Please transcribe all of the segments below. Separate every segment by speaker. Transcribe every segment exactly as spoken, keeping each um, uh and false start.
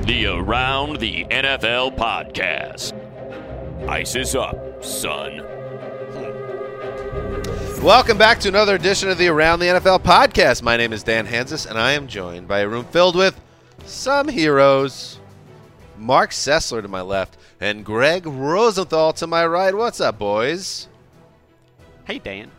Speaker 1: the Around the N F L podcast. Ice is up, son.
Speaker 2: Welcome back to another edition of the Around the N F L podcast. My name is Dan Hansis, and I am joined by a room filled with some heroes. Mark Sessler to my left, and Greg Rosenthal to my right. What's up, boys?
Speaker 3: Hey, Dan.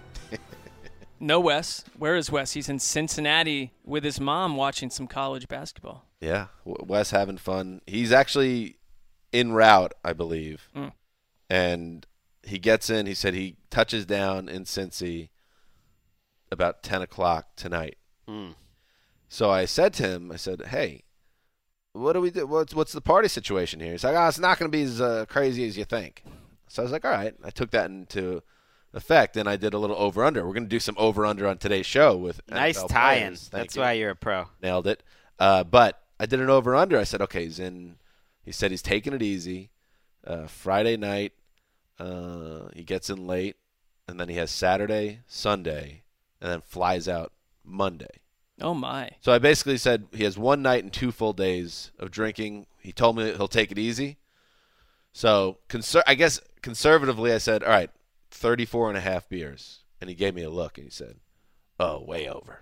Speaker 4: No Wes. Where is Wes? He's in Cincinnati with his mom watching some college basketball.
Speaker 2: Yeah, Wes having fun. He's actually en route, I believe.
Speaker 4: Mm.
Speaker 2: And he gets in. He said he touches down in Cincy about ten o'clock tonight.
Speaker 3: Mm.
Speaker 2: So I said to him, I said, hey, what do we do? What's, what's the party situation here? He's like, oh, it's not going to be as uh, crazy as you think. So I was like, all right. I took that into effect, and I did a little over-under. We're going to do some over-under on today's show with
Speaker 3: nice
Speaker 2: N F L
Speaker 3: tie-in.
Speaker 2: players.
Speaker 3: That's
Speaker 2: you.
Speaker 3: why you're a pro.
Speaker 2: Nailed it. Uh, but I did an over-under. I said, okay, he's in. He said he's taking it easy. Uh, Friday night, uh, he gets in late, and then he has Saturday, Sunday, and then flies out Monday.
Speaker 4: Oh, my.
Speaker 2: So I basically said he has one night and two full days of drinking. He told me he'll take it easy. So conser- I guess conservatively I said, all right, thirty-four and a half beers. And he gave me a look, and he said, oh, way over.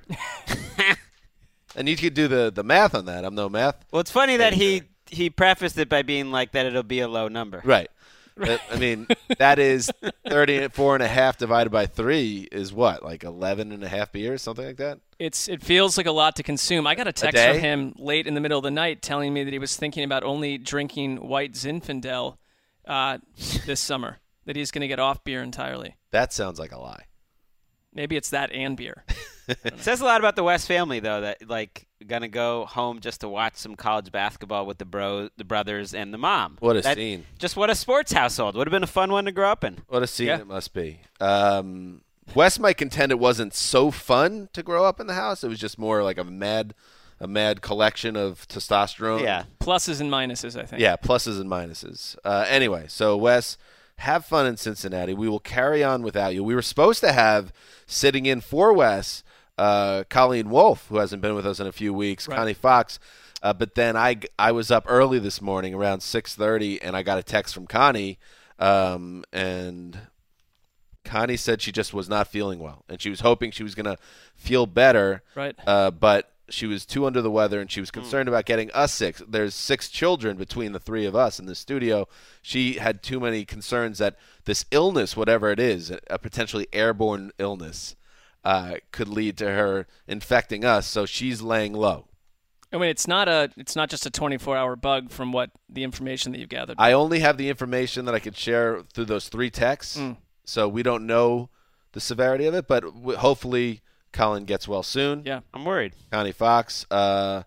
Speaker 2: And you could do the, the math on that. I'm no math.
Speaker 3: Well, it's funny that he, he prefaced it by being like that it'll be a low number.
Speaker 2: Right. That, I mean, that is thirty-four and a half divided by three is what, like eleven and a half beers, something like that?
Speaker 4: It's It feels like a lot to consume. I got a text
Speaker 2: day?
Speaker 4: from him late in the middle of the night telling me that he was thinking about only drinking white Zinfandel uh, this summer, that he's going to get off beer entirely.
Speaker 2: That sounds like a lie.
Speaker 4: Maybe it's that and beer.
Speaker 3: It says a lot about the West family, though, that, like, going to go home just to watch some college basketball with the bro, the brothers and the mom.
Speaker 2: What a
Speaker 3: that,
Speaker 2: scene.
Speaker 3: Just what a sports household. Would have been a fun one to grow up in.
Speaker 2: What a scene
Speaker 4: Yeah.
Speaker 2: it must be. Um, Wes might contend it wasn't so fun to grow up in the house. It was just more like a mad a mad collection of testosterone.
Speaker 3: Yeah.
Speaker 4: Pluses and minuses, I think.
Speaker 2: Yeah, pluses and minuses. Uh, anyway, so Wes, have fun in Cincinnati. We will carry on without you. We were supposed to have sitting in for Wes uh, Colleen Wolfe, who hasn't been with us in a few weeks,
Speaker 4: Right.
Speaker 2: Connie Fox. Uh, but then I, I was up early this morning around six thirty, and I got a text from Connie, um, and Connie said she just was not feeling well, and she was hoping she was going to feel better,
Speaker 4: Right.
Speaker 2: uh, but she was too under the weather, and she was concerned about getting us sick. There's six children between the three of us in the studio. She had too many concerns that this illness, whatever it is, a potentially airborne illness, uh, could lead to her infecting us, so she's laying low.
Speaker 4: I mean, it's not a, it's not just a twenty-four hour bug from what the information that you've gathered.
Speaker 2: I only have the information that I could share through those three texts,
Speaker 4: Mm.
Speaker 2: so we don't know the severity of it, but w- hopefully Colin gets well soon.
Speaker 4: Yeah.
Speaker 3: I'm worried.
Speaker 2: Connie Fox, uh,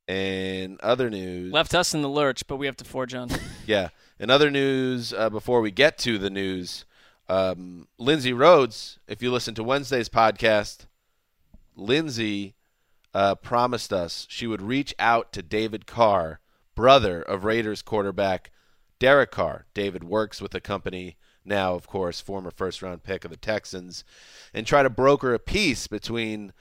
Speaker 2: and other news.
Speaker 4: Left us in the lurch, but we have to forge on.
Speaker 2: Yeah. In other news, uh, before we get to the news, um, Lindsay Rhodes, if you listen to Wednesday's podcast, Lindsay uh, promised us she would reach out to David Carr, brother of Raiders quarterback Derek Carr. David works with the company now, of course, former first-round pick of the Texans, and try to broker a peace between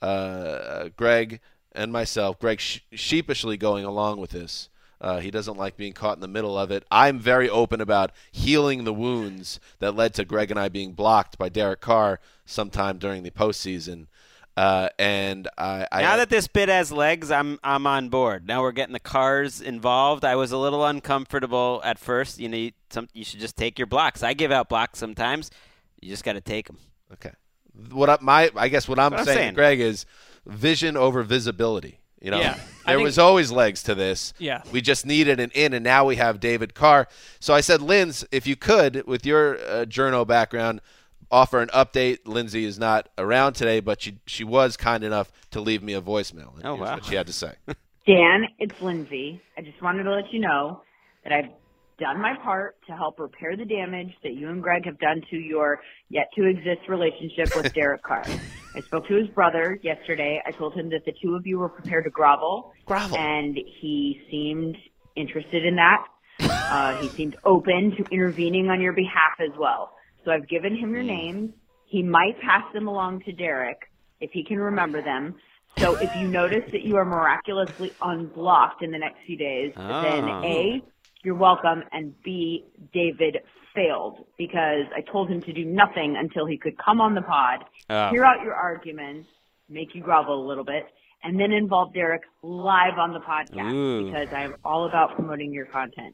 Speaker 2: uh, Greg and myself. Greg sh- sheepishly going along with this. Uh, he doesn't like being caught in the middle of it. I'm very open about healing the wounds that led to Greg and I being blocked by Derek Carr sometime during the postseason. Uh, and I, I
Speaker 3: Now that this bit has legs, I'm I'm on board. Now we're getting the cars involved. I was a little uncomfortable at first. You know, you, some, you should just take your blocks. I give out blocks sometimes. You just got to take them.
Speaker 2: okay. What I, my I guess what I'm,
Speaker 3: What I'm
Speaker 2: saying,
Speaker 3: saying.
Speaker 2: Greg, is vision over visibility. You know,
Speaker 4: Yeah, I
Speaker 2: there
Speaker 4: think-
Speaker 2: was always legs to this.
Speaker 4: Yeah.
Speaker 2: We just needed an in, and now we have David Carr. So I said, Linz, if you could, with your uh, journo background, offer an update. Lindsay is not around today, but she she was kind enough to leave me a voicemail. And
Speaker 3: Oh,
Speaker 2: here's
Speaker 3: wow.
Speaker 2: what she had to say.
Speaker 5: Dan, it's Lindsay. I just wanted to let you know that I've done my part to help repair the damage that you and Greg have done to your yet-to-exist relationship with Derek Carr. I spoke to his brother yesterday. I told him that the two of you were prepared to grovel.
Speaker 2: Grovel.
Speaker 5: And he seemed interested in that. Uh, he seemed open to intervening on your behalf as well. So I've given him your names. He might pass them along to Derek if he can remember them. So if you notice that you are miraculously unblocked in the next few days,
Speaker 3: Oh.
Speaker 5: then A, you're welcome, and B, David failed because I told him to do nothing until he could come on the pod,
Speaker 3: Oh.
Speaker 5: hear out your arguments, make you grovel a little bit, and then involve Derek live on the podcast
Speaker 3: Ooh.
Speaker 5: because I'm all about promoting your content.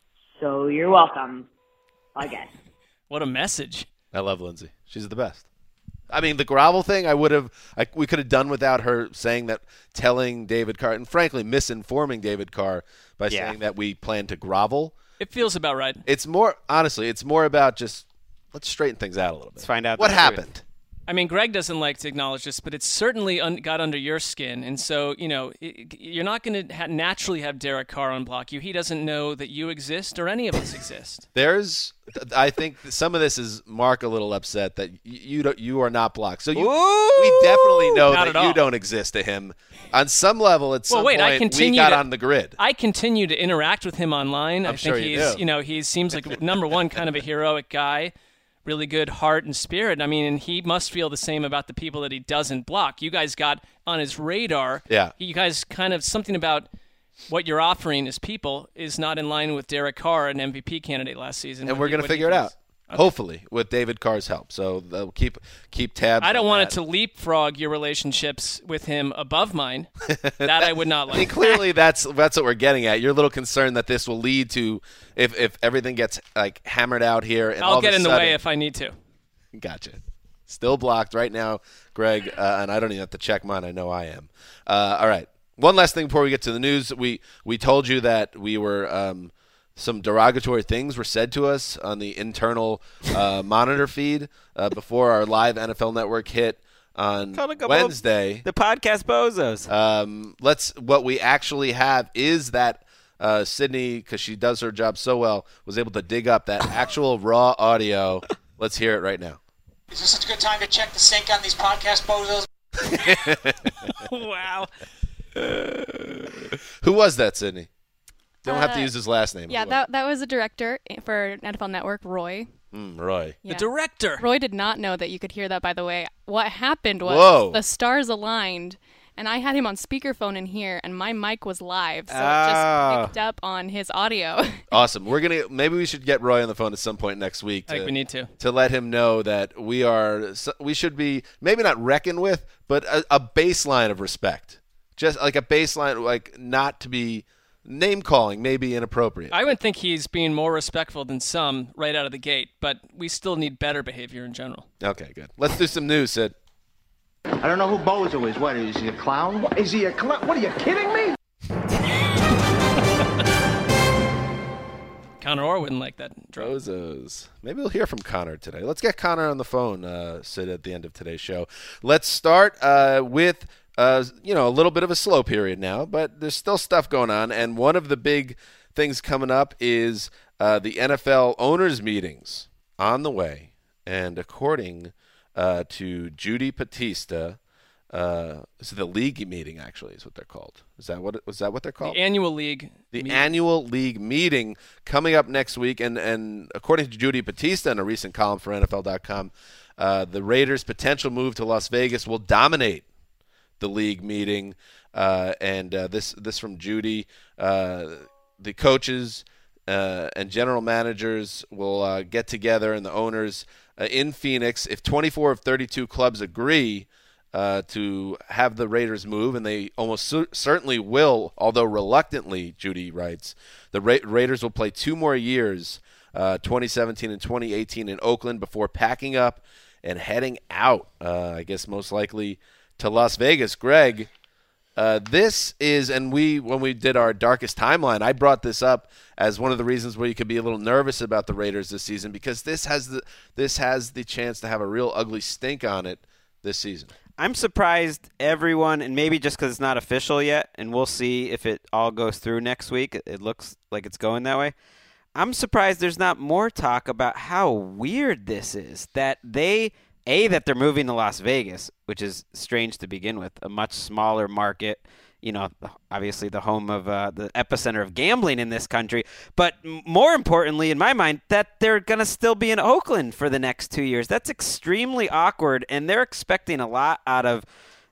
Speaker 5: So you're welcome, I guess.
Speaker 4: What a message.
Speaker 2: I love Lindsay. She's the best. I mean, the grovel thing, I would have, I, we could have done without her saying that, telling David Carr, and frankly, misinforming David Carr by
Speaker 3: Yeah.
Speaker 2: saying that we plan to grovel.
Speaker 4: It feels about right.
Speaker 2: It's more, honestly, it's more about just, let's straighten things out a little bit.
Speaker 3: Let's find out
Speaker 2: what
Speaker 3: the
Speaker 2: happened.
Speaker 3: truth.
Speaker 4: I mean, Greg doesn't like to acknowledge this, but it's certainly un- got under your skin. And so, you know, it, you're not going to ha- naturally have Derek Carr unblock you. He doesn't know that you exist or any of us exist.
Speaker 2: There's, I think some of this is Mark a little upset that y- you don't, you are not blocked. So you,
Speaker 3: Ooh!
Speaker 2: we definitely know
Speaker 4: Not
Speaker 2: that
Speaker 4: at
Speaker 2: you
Speaker 4: all.
Speaker 2: don't exist to him. On some level, at some
Speaker 4: Well, wait, I
Speaker 2: point, we
Speaker 4: continue
Speaker 2: got
Speaker 4: to-
Speaker 2: on the grid.
Speaker 4: I continue to interact with him online. I
Speaker 2: I'm
Speaker 4: think
Speaker 2: sure you
Speaker 4: he's,
Speaker 2: do.
Speaker 4: you know, he seems like number one kind of a heroic guy, really good heart and spirit. I mean, and he must feel the same about the people that he doesn't block. You guys got on his radar.
Speaker 2: Yeah.
Speaker 4: You guys kind of something about what you're offering as people is not in line with Derek Carr, an M V P candidate last season.
Speaker 2: and
Speaker 4: what
Speaker 2: we're
Speaker 4: he-
Speaker 2: going to
Speaker 4: what he
Speaker 2: figure it out.
Speaker 4: thinks.
Speaker 2: Hopefully, with David Carr's help. So they'll keep keep tabs.
Speaker 4: I don't
Speaker 2: on
Speaker 4: want
Speaker 2: that.
Speaker 4: it to leapfrog your relationships with him above mine. That I would not
Speaker 2: I mean,
Speaker 4: like.
Speaker 2: clearly that's that's what we're getting at. You're a little concerned that this will lead to if if everything gets like hammered out here. And all
Speaker 4: I'll
Speaker 2: of
Speaker 4: get
Speaker 2: a
Speaker 4: in the
Speaker 2: sudden-
Speaker 4: way if I need to.
Speaker 2: Gotcha. Still blocked right now, Greg, uh, and I don't even have to check mine. I know I am. Uh, all right. One last thing before we get to the news. We we told you that we were um, some derogatory things were said to us on the internal uh, monitor feed uh, before our live N F L Network hit on
Speaker 3: Called a couple of-
Speaker 2: Wednesday.
Speaker 3: The podcast bozos.
Speaker 2: Um, let's. What we actually have is that uh, Sydney, because she does her job so well, was able to dig up that actual raw audio. Let's hear it right now.
Speaker 6: Is this such a good time to check the sync on these podcast bozos?
Speaker 4: Wow.
Speaker 2: Who was that, Sydney? Don't have to
Speaker 7: Uh,
Speaker 2: use his last name.
Speaker 7: Yeah,
Speaker 2: Who was
Speaker 7: that that was a director for N F L Network, Roy.
Speaker 2: it? Mm, Roy.
Speaker 7: Yeah.
Speaker 4: The director.
Speaker 7: Roy did not know that you could hear that, by the way. What happened was
Speaker 2: Whoa.
Speaker 7: the stars aligned, and I had him on speakerphone in here, and my mic was live, so it
Speaker 3: Ah.
Speaker 7: just picked up on his audio.
Speaker 2: Awesome. We're gonna maybe we should get Roy on the phone at some point next week.
Speaker 4: I think
Speaker 2: to-
Speaker 4: we need to.
Speaker 2: to let him know that we are we should be maybe not reckoned with, but a, a baseline of respect. Just like a baseline, like not to be name calling may be inappropriate.
Speaker 4: I would think he's being more respectful than some right out of the gate, but we still need better behavior in general.
Speaker 2: Okay, good. Let's do some news, Sid.
Speaker 8: I don't know who Bozo is. What, is he a clown? What, is he a clown? What, are you kidding me?
Speaker 4: Connor Orr wouldn't like that. Drop.
Speaker 2: Bozos. Maybe we'll hear from Connor today. Let's get Connor on the phone, uh, Sid, at the end of today's show. Let's start uh, with, uh, you know, a little bit of a slow period now, but there's still stuff going on. And one of the big things coming up is uh, the N F L owners' meetings on the way. And according uh, to Judy Batista, uh, this is the league meeting, actually, is what they're called. Is that what, was that what they're called?
Speaker 4: The annual league.
Speaker 2: The
Speaker 4: meeting.
Speaker 2: annual league meeting coming up next week, and, and according to Judy Batista in a recent column for N F L dot com, uh, the Raiders' potential move to Las Vegas will dominate the league meeting. Uh, and uh, this this from Judy, uh, the coaches uh, and general managers will uh, get together, and the owners uh, in Phoenix. If twenty-four of thirty-two clubs agree Uh, to have the Raiders move, and they almost cer- certainly will, although reluctantly, Judy writes. The Ra- Raiders will play two more years, uh, twenty seventeen and twenty eighteen, in Oakland before packing up and heading out, uh, I guess most likely to Las Vegas. Greg, uh, this is, and we, when we did our darkest timeline, I brought this up as one of the reasons where you could be a little nervous about the Raiders this season, because this has the, this has the chance to have a real ugly stink on it this season.
Speaker 3: I'm surprised everyone, and maybe just because it's not official yet, and we'll see if it all goes through next week. It looks like it's going that way. I'm surprised there's not more talk about how weird this is. That they, A, that they're moving to Las Vegas, which is strange to begin with, a much smaller market. You know, obviously the home of uh, the epicenter of gambling in this country. But more importantly, in my mind, that they're going to still be in Oakland for the next two years. That's extremely awkward, and they're expecting a lot out of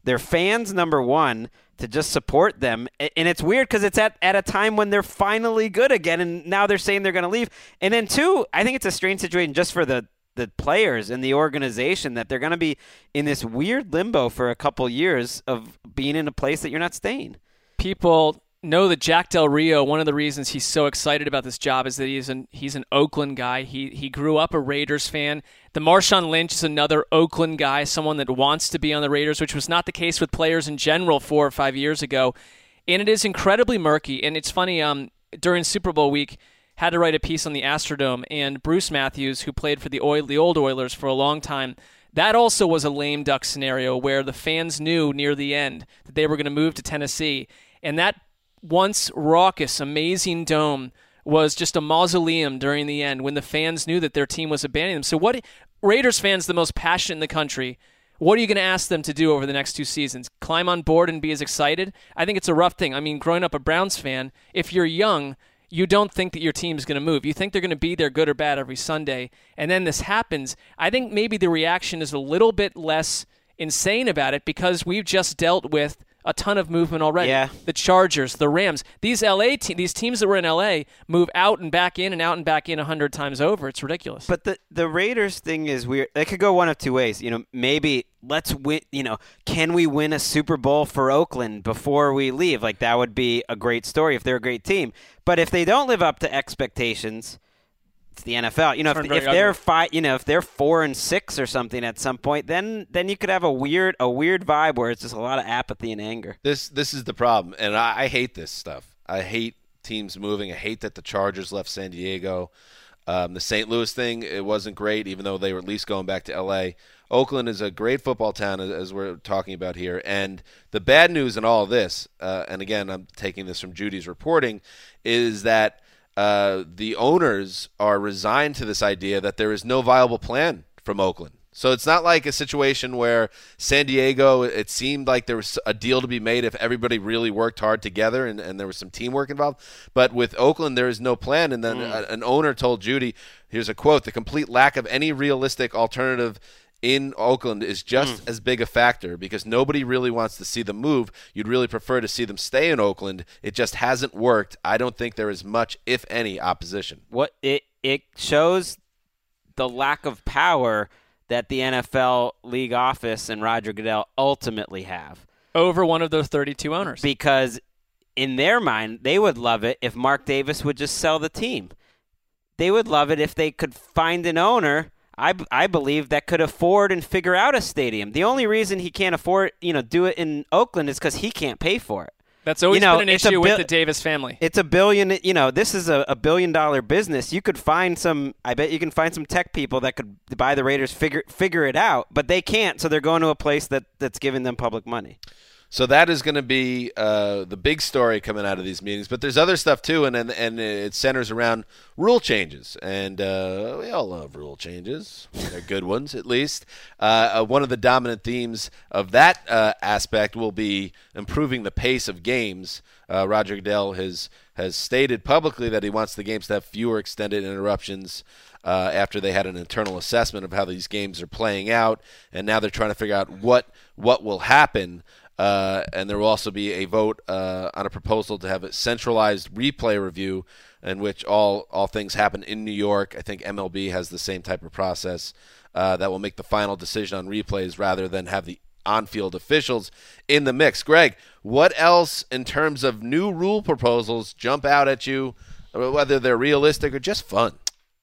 Speaker 3: their fans, number one, to just support them. And it's weird because it's at, at a time when they're finally good again, and now they're saying they're going to leave. And then, two, I think it's a strange situation just for the, the players and the organization that they're going to be in this weird limbo for a couple years of being in a place that you're not staying.
Speaker 4: People know that Jack Del Rio, one of the reasons he's so excited about this job is that he's an he's an Oakland guy. He he grew up a Raiders fan. The Marshawn Lynch is another Oakland guy, someone that wants to be on the Raiders, which was not the case with players in general four or five years ago. And it is incredibly murky. And it's funny, um, during Super Bowl week, had to write a piece on the Astrodome, and Bruce Matthews, who played for the Oil, the old Oilers for a long time, that also was a lame duck scenario where the fans knew near the end that they were going to move to Tennessee. And that once raucous, amazing dome was just a mausoleum during the end when the fans knew that their team was abandoning them. So what Raiders fans, the most passionate in the country, what are you going to ask them to do over the next two seasons? Climb on board and be as excited? I think it's a rough thing. I mean, growing up a Browns fan, if you're young, you don't think that your team's going to move. You think they're going to be there good or bad every Sunday. And then this happens. I think maybe the reaction is a little bit less insane about it because we've just dealt with a ton of movement already.
Speaker 3: Yeah.
Speaker 4: The Chargers, the Rams, these L A te- these teams that were in L A move out and back in and out and back in a hundred times over. It's ridiculous.
Speaker 3: But the the Raiders thing is weird. It could go one of two ways. You know, maybe let's win. You know, can we win a Super Bowl for Oakland before we leave? Like that would be a great story if they're a great team. But if they don't live up to expectations, it's the N F L. You know, if, if they're five, you know, if they're four and six or something at some point, then then you could have a weird a weird vibe where it's just a lot of apathy and anger.
Speaker 2: This this is the problem, and I, I hate this stuff. I hate teams moving. I hate that the Chargers left San Diego. Um, the Saint Louis thing, it wasn't great, even though they were at least going back to L A. Oakland is a great football town, as, as we're talking about here. And the bad news in all of this, uh, and again, I'm taking this from Judy's reporting, is that Uh, the owners are resigned to this idea that there is no viable plan from Oakland. So it's not like a situation where San Diego, it seemed like there was a deal to be made if everybody really worked hard together and, and there was some teamwork involved. But with Oakland, there is no plan. And then mm. a, an owner told Judy, here's a quote, "The complete lack of any realistic alternative in Oakland is just mm. as big a factor because nobody really wants to see them move. You'd really prefer to see them stay in Oakland. It just hasn't worked. I don't think there is much, if any, opposition."
Speaker 3: What it it shows the lack of power that the N F L league office and Roger Goodell ultimately have
Speaker 4: over one of those thirty-two owners.
Speaker 3: Because in their mind, they would love it if Mark Davis would just sell the team. They would love it if they could find an owner, I, I believe, that could afford and figure out a stadium. The only reason he can't afford, you know, do it in Oakland is because he can't pay for it.
Speaker 4: That's always
Speaker 3: you know,
Speaker 4: been an issue bi- with the Davis family.
Speaker 3: It's a billion, you know, this is a, a billion dollar business. You could find some, I bet you can find some tech people that could buy the Raiders, figure figure it out, but they can't, so they're going to a place that, that's giving them public money.
Speaker 2: So that is going to be uh, the big story coming out of these meetings. But there's other stuff, too, and and, and it centers around rule changes. And uh, we all love rule changes. They're good ones, at least. Uh, uh, one of the dominant themes of that uh, aspect will be improving the pace of games. Uh, Roger Goodell has, has stated publicly that he wants the games to have fewer extended interruptions uh, after they had an internal assessment of how these games are playing out. And now they're trying to figure out what what will happen. Uh, and there will also be a vote uh, on a proposal to have a centralized replay review in which all, all things happen in New York. I think M L B has the same type of process uh, that will make the final decision on replays rather than have the on-field officials in the mix. Greg, what else in terms of new rule proposals jump out at you, whether they're realistic or just fun?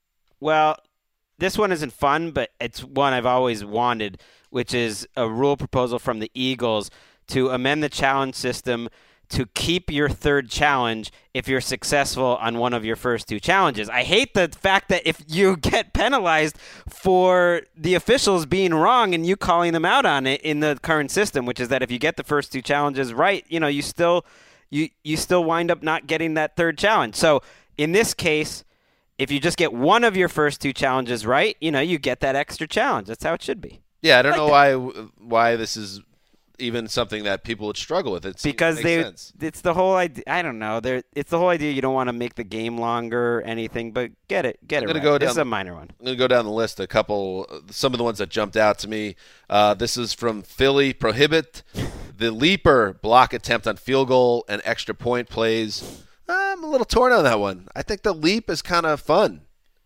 Speaker 3: Well, this one isn't fun, but it's one I've always wanted, which is a rule proposal from the Eagles to amend the challenge system to keep your third challenge if you're successful on one of your first two challenges. I hate the fact that if you get penalized for the officials being wrong and you calling them out on it in the current system, which is that if you get the first two challenges right, you know, you still you you still wind up not getting that third challenge. So in this case, if you just get one of your first two challenges right, you know, you get that extra challenge. That's how it should be.
Speaker 2: Yeah, I don't
Speaker 3: like
Speaker 2: know
Speaker 3: that.
Speaker 2: why why this is even something that people would struggle with. It's
Speaker 3: because
Speaker 2: it
Speaker 3: they,
Speaker 2: sense.
Speaker 3: it's the whole idea. I don't know. There, it's the whole idea. You don't want to make the game longer or anything, but get it, get
Speaker 2: I'm
Speaker 3: it.
Speaker 2: gonna
Speaker 3: Right.
Speaker 2: go
Speaker 3: This
Speaker 2: down,
Speaker 3: is a minor one.
Speaker 2: I'm going to go down the list. A couple, some of the ones that jumped out to me. Uh, this is from Philly. Prohibit the leaper block attempt on field goal and extra point plays. I'm a little torn on that one. I think the leap is kind of fun.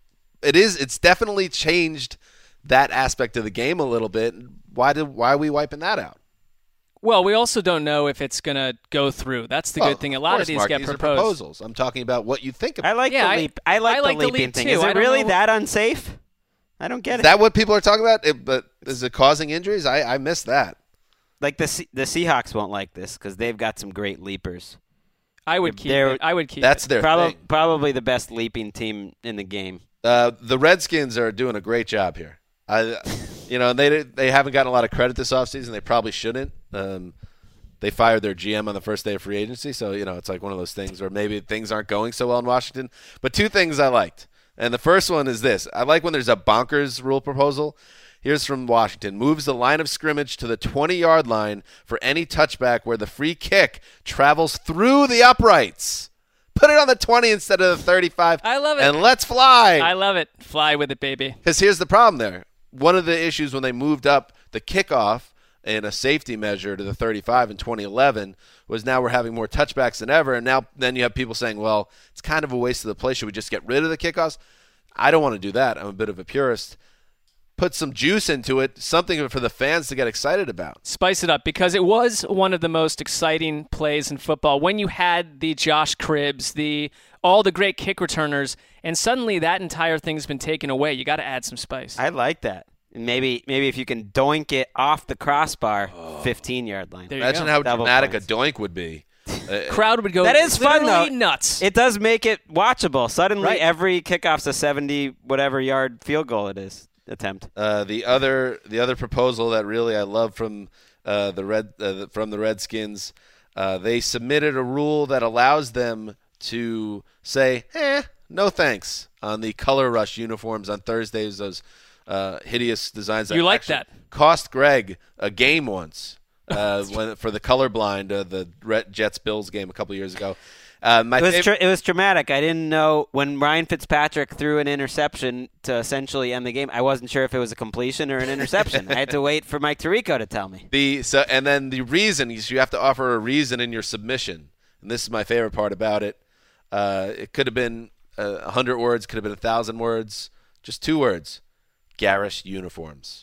Speaker 2: It is. It's definitely changed that aspect of the game a little bit. Why did? Why are we wiping that out?
Speaker 4: Well, we also don't know if it's going to go through. That's the
Speaker 2: Well,
Speaker 4: good thing. A lot of,
Speaker 2: course,
Speaker 4: these
Speaker 2: Mark,
Speaker 4: get
Speaker 2: these are
Speaker 4: proposed.
Speaker 2: proposals. I'm talking about what you think about.
Speaker 3: I like
Speaker 4: Yeah,
Speaker 3: the
Speaker 4: I-
Speaker 3: leap. I like,
Speaker 4: I like
Speaker 3: the
Speaker 4: the
Speaker 3: leaping
Speaker 4: leap,
Speaker 3: thing.
Speaker 4: too.
Speaker 3: Is
Speaker 4: I
Speaker 3: it
Speaker 4: don't
Speaker 3: really
Speaker 4: know-
Speaker 3: that unsafe? I don't get
Speaker 2: Is
Speaker 3: it.
Speaker 2: that what people are talking about? It, but is it causing injuries? I, I missed that.
Speaker 3: Like the Se- the Seahawks won't like this because they've got some great leapers.
Speaker 4: I would keep
Speaker 3: They're-
Speaker 4: it. I would keep
Speaker 2: That's
Speaker 4: it.
Speaker 2: their
Speaker 3: Probably
Speaker 2: thing.
Speaker 3: probably the best leaping team in the game.
Speaker 2: Uh, the Redskins are doing a great job here. I, you know, they they haven't gotten a lot of credit this offseason. They probably shouldn't. Um, they fired their G M on the first day of free agency, so you know it's like one of those things where maybe things aren't going so well in Washington. But two things I liked, and the first one is this: I like when there's a bonkers rule proposal. Here's from Washington. Moves the line of scrimmage to the twenty-yard line for any touchback where the free kick travels through the uprights. Put it on the twenty instead of the thirty-five.
Speaker 4: I love it.
Speaker 2: And let's fly.
Speaker 4: I love it. Fly with it, baby.
Speaker 2: Because here's the problem there. One of the issues when they moved up the kickoff in a safety measure to the thirty-five in twenty eleven was now we're having more touchbacks than ever. And now then you have people saying, well, it's kind of a waste of the play. Should we just get rid of the kickoffs? I don't want to do that. I'm a bit of a purist. Put some juice into it, something for the fans to get excited about.
Speaker 4: Spice it up because it was one of the most exciting plays in football when you had the Josh Cribbs, the all the great kick returners, and suddenly that entire thing's been taken away. You got to add some spice.
Speaker 3: I like that. And maybe maybe if you can doink it off the crossbar, fifteen-yard line.
Speaker 4: There you
Speaker 2: Imagine
Speaker 4: go.
Speaker 2: how
Speaker 3: Double
Speaker 2: dramatic
Speaker 3: points.
Speaker 2: a doink would be. Uh,
Speaker 4: Crowd would go.
Speaker 3: That is fun,
Speaker 4: literally
Speaker 3: though.
Speaker 4: Nuts.
Speaker 3: It does make it watchable. Suddenly,
Speaker 4: Right.
Speaker 3: every kickoff's a seventy whatever yard field goal it is attempt.
Speaker 2: Uh, the other the other proposal that really I love from uh, the red uh, from the Redskins, uh, they submitted a rule that allows them to say, "Eh, no thanks" on the Color Rush uniforms on Thursdays. Those uh, hideous designs. That
Speaker 4: You like
Speaker 2: actually
Speaker 4: that.
Speaker 2: Cost Greg a game once uh, when for the colorblind uh, the Red Jets Bills game a couple years ago. Uh, my
Speaker 3: It was
Speaker 2: fav-
Speaker 3: tra- it was traumatic. I didn't know when Ryan Fitzpatrick threw an interception to essentially end the game. I wasn't sure if it was a completion or an interception. I had to wait for Mike Tirico to tell me.
Speaker 2: The so and then the reason is you have to offer a reason in your submission, and this is my favorite part about it. Uh, it could have been a uh, hundred words, could have been a thousand words, just two words: garish uniforms.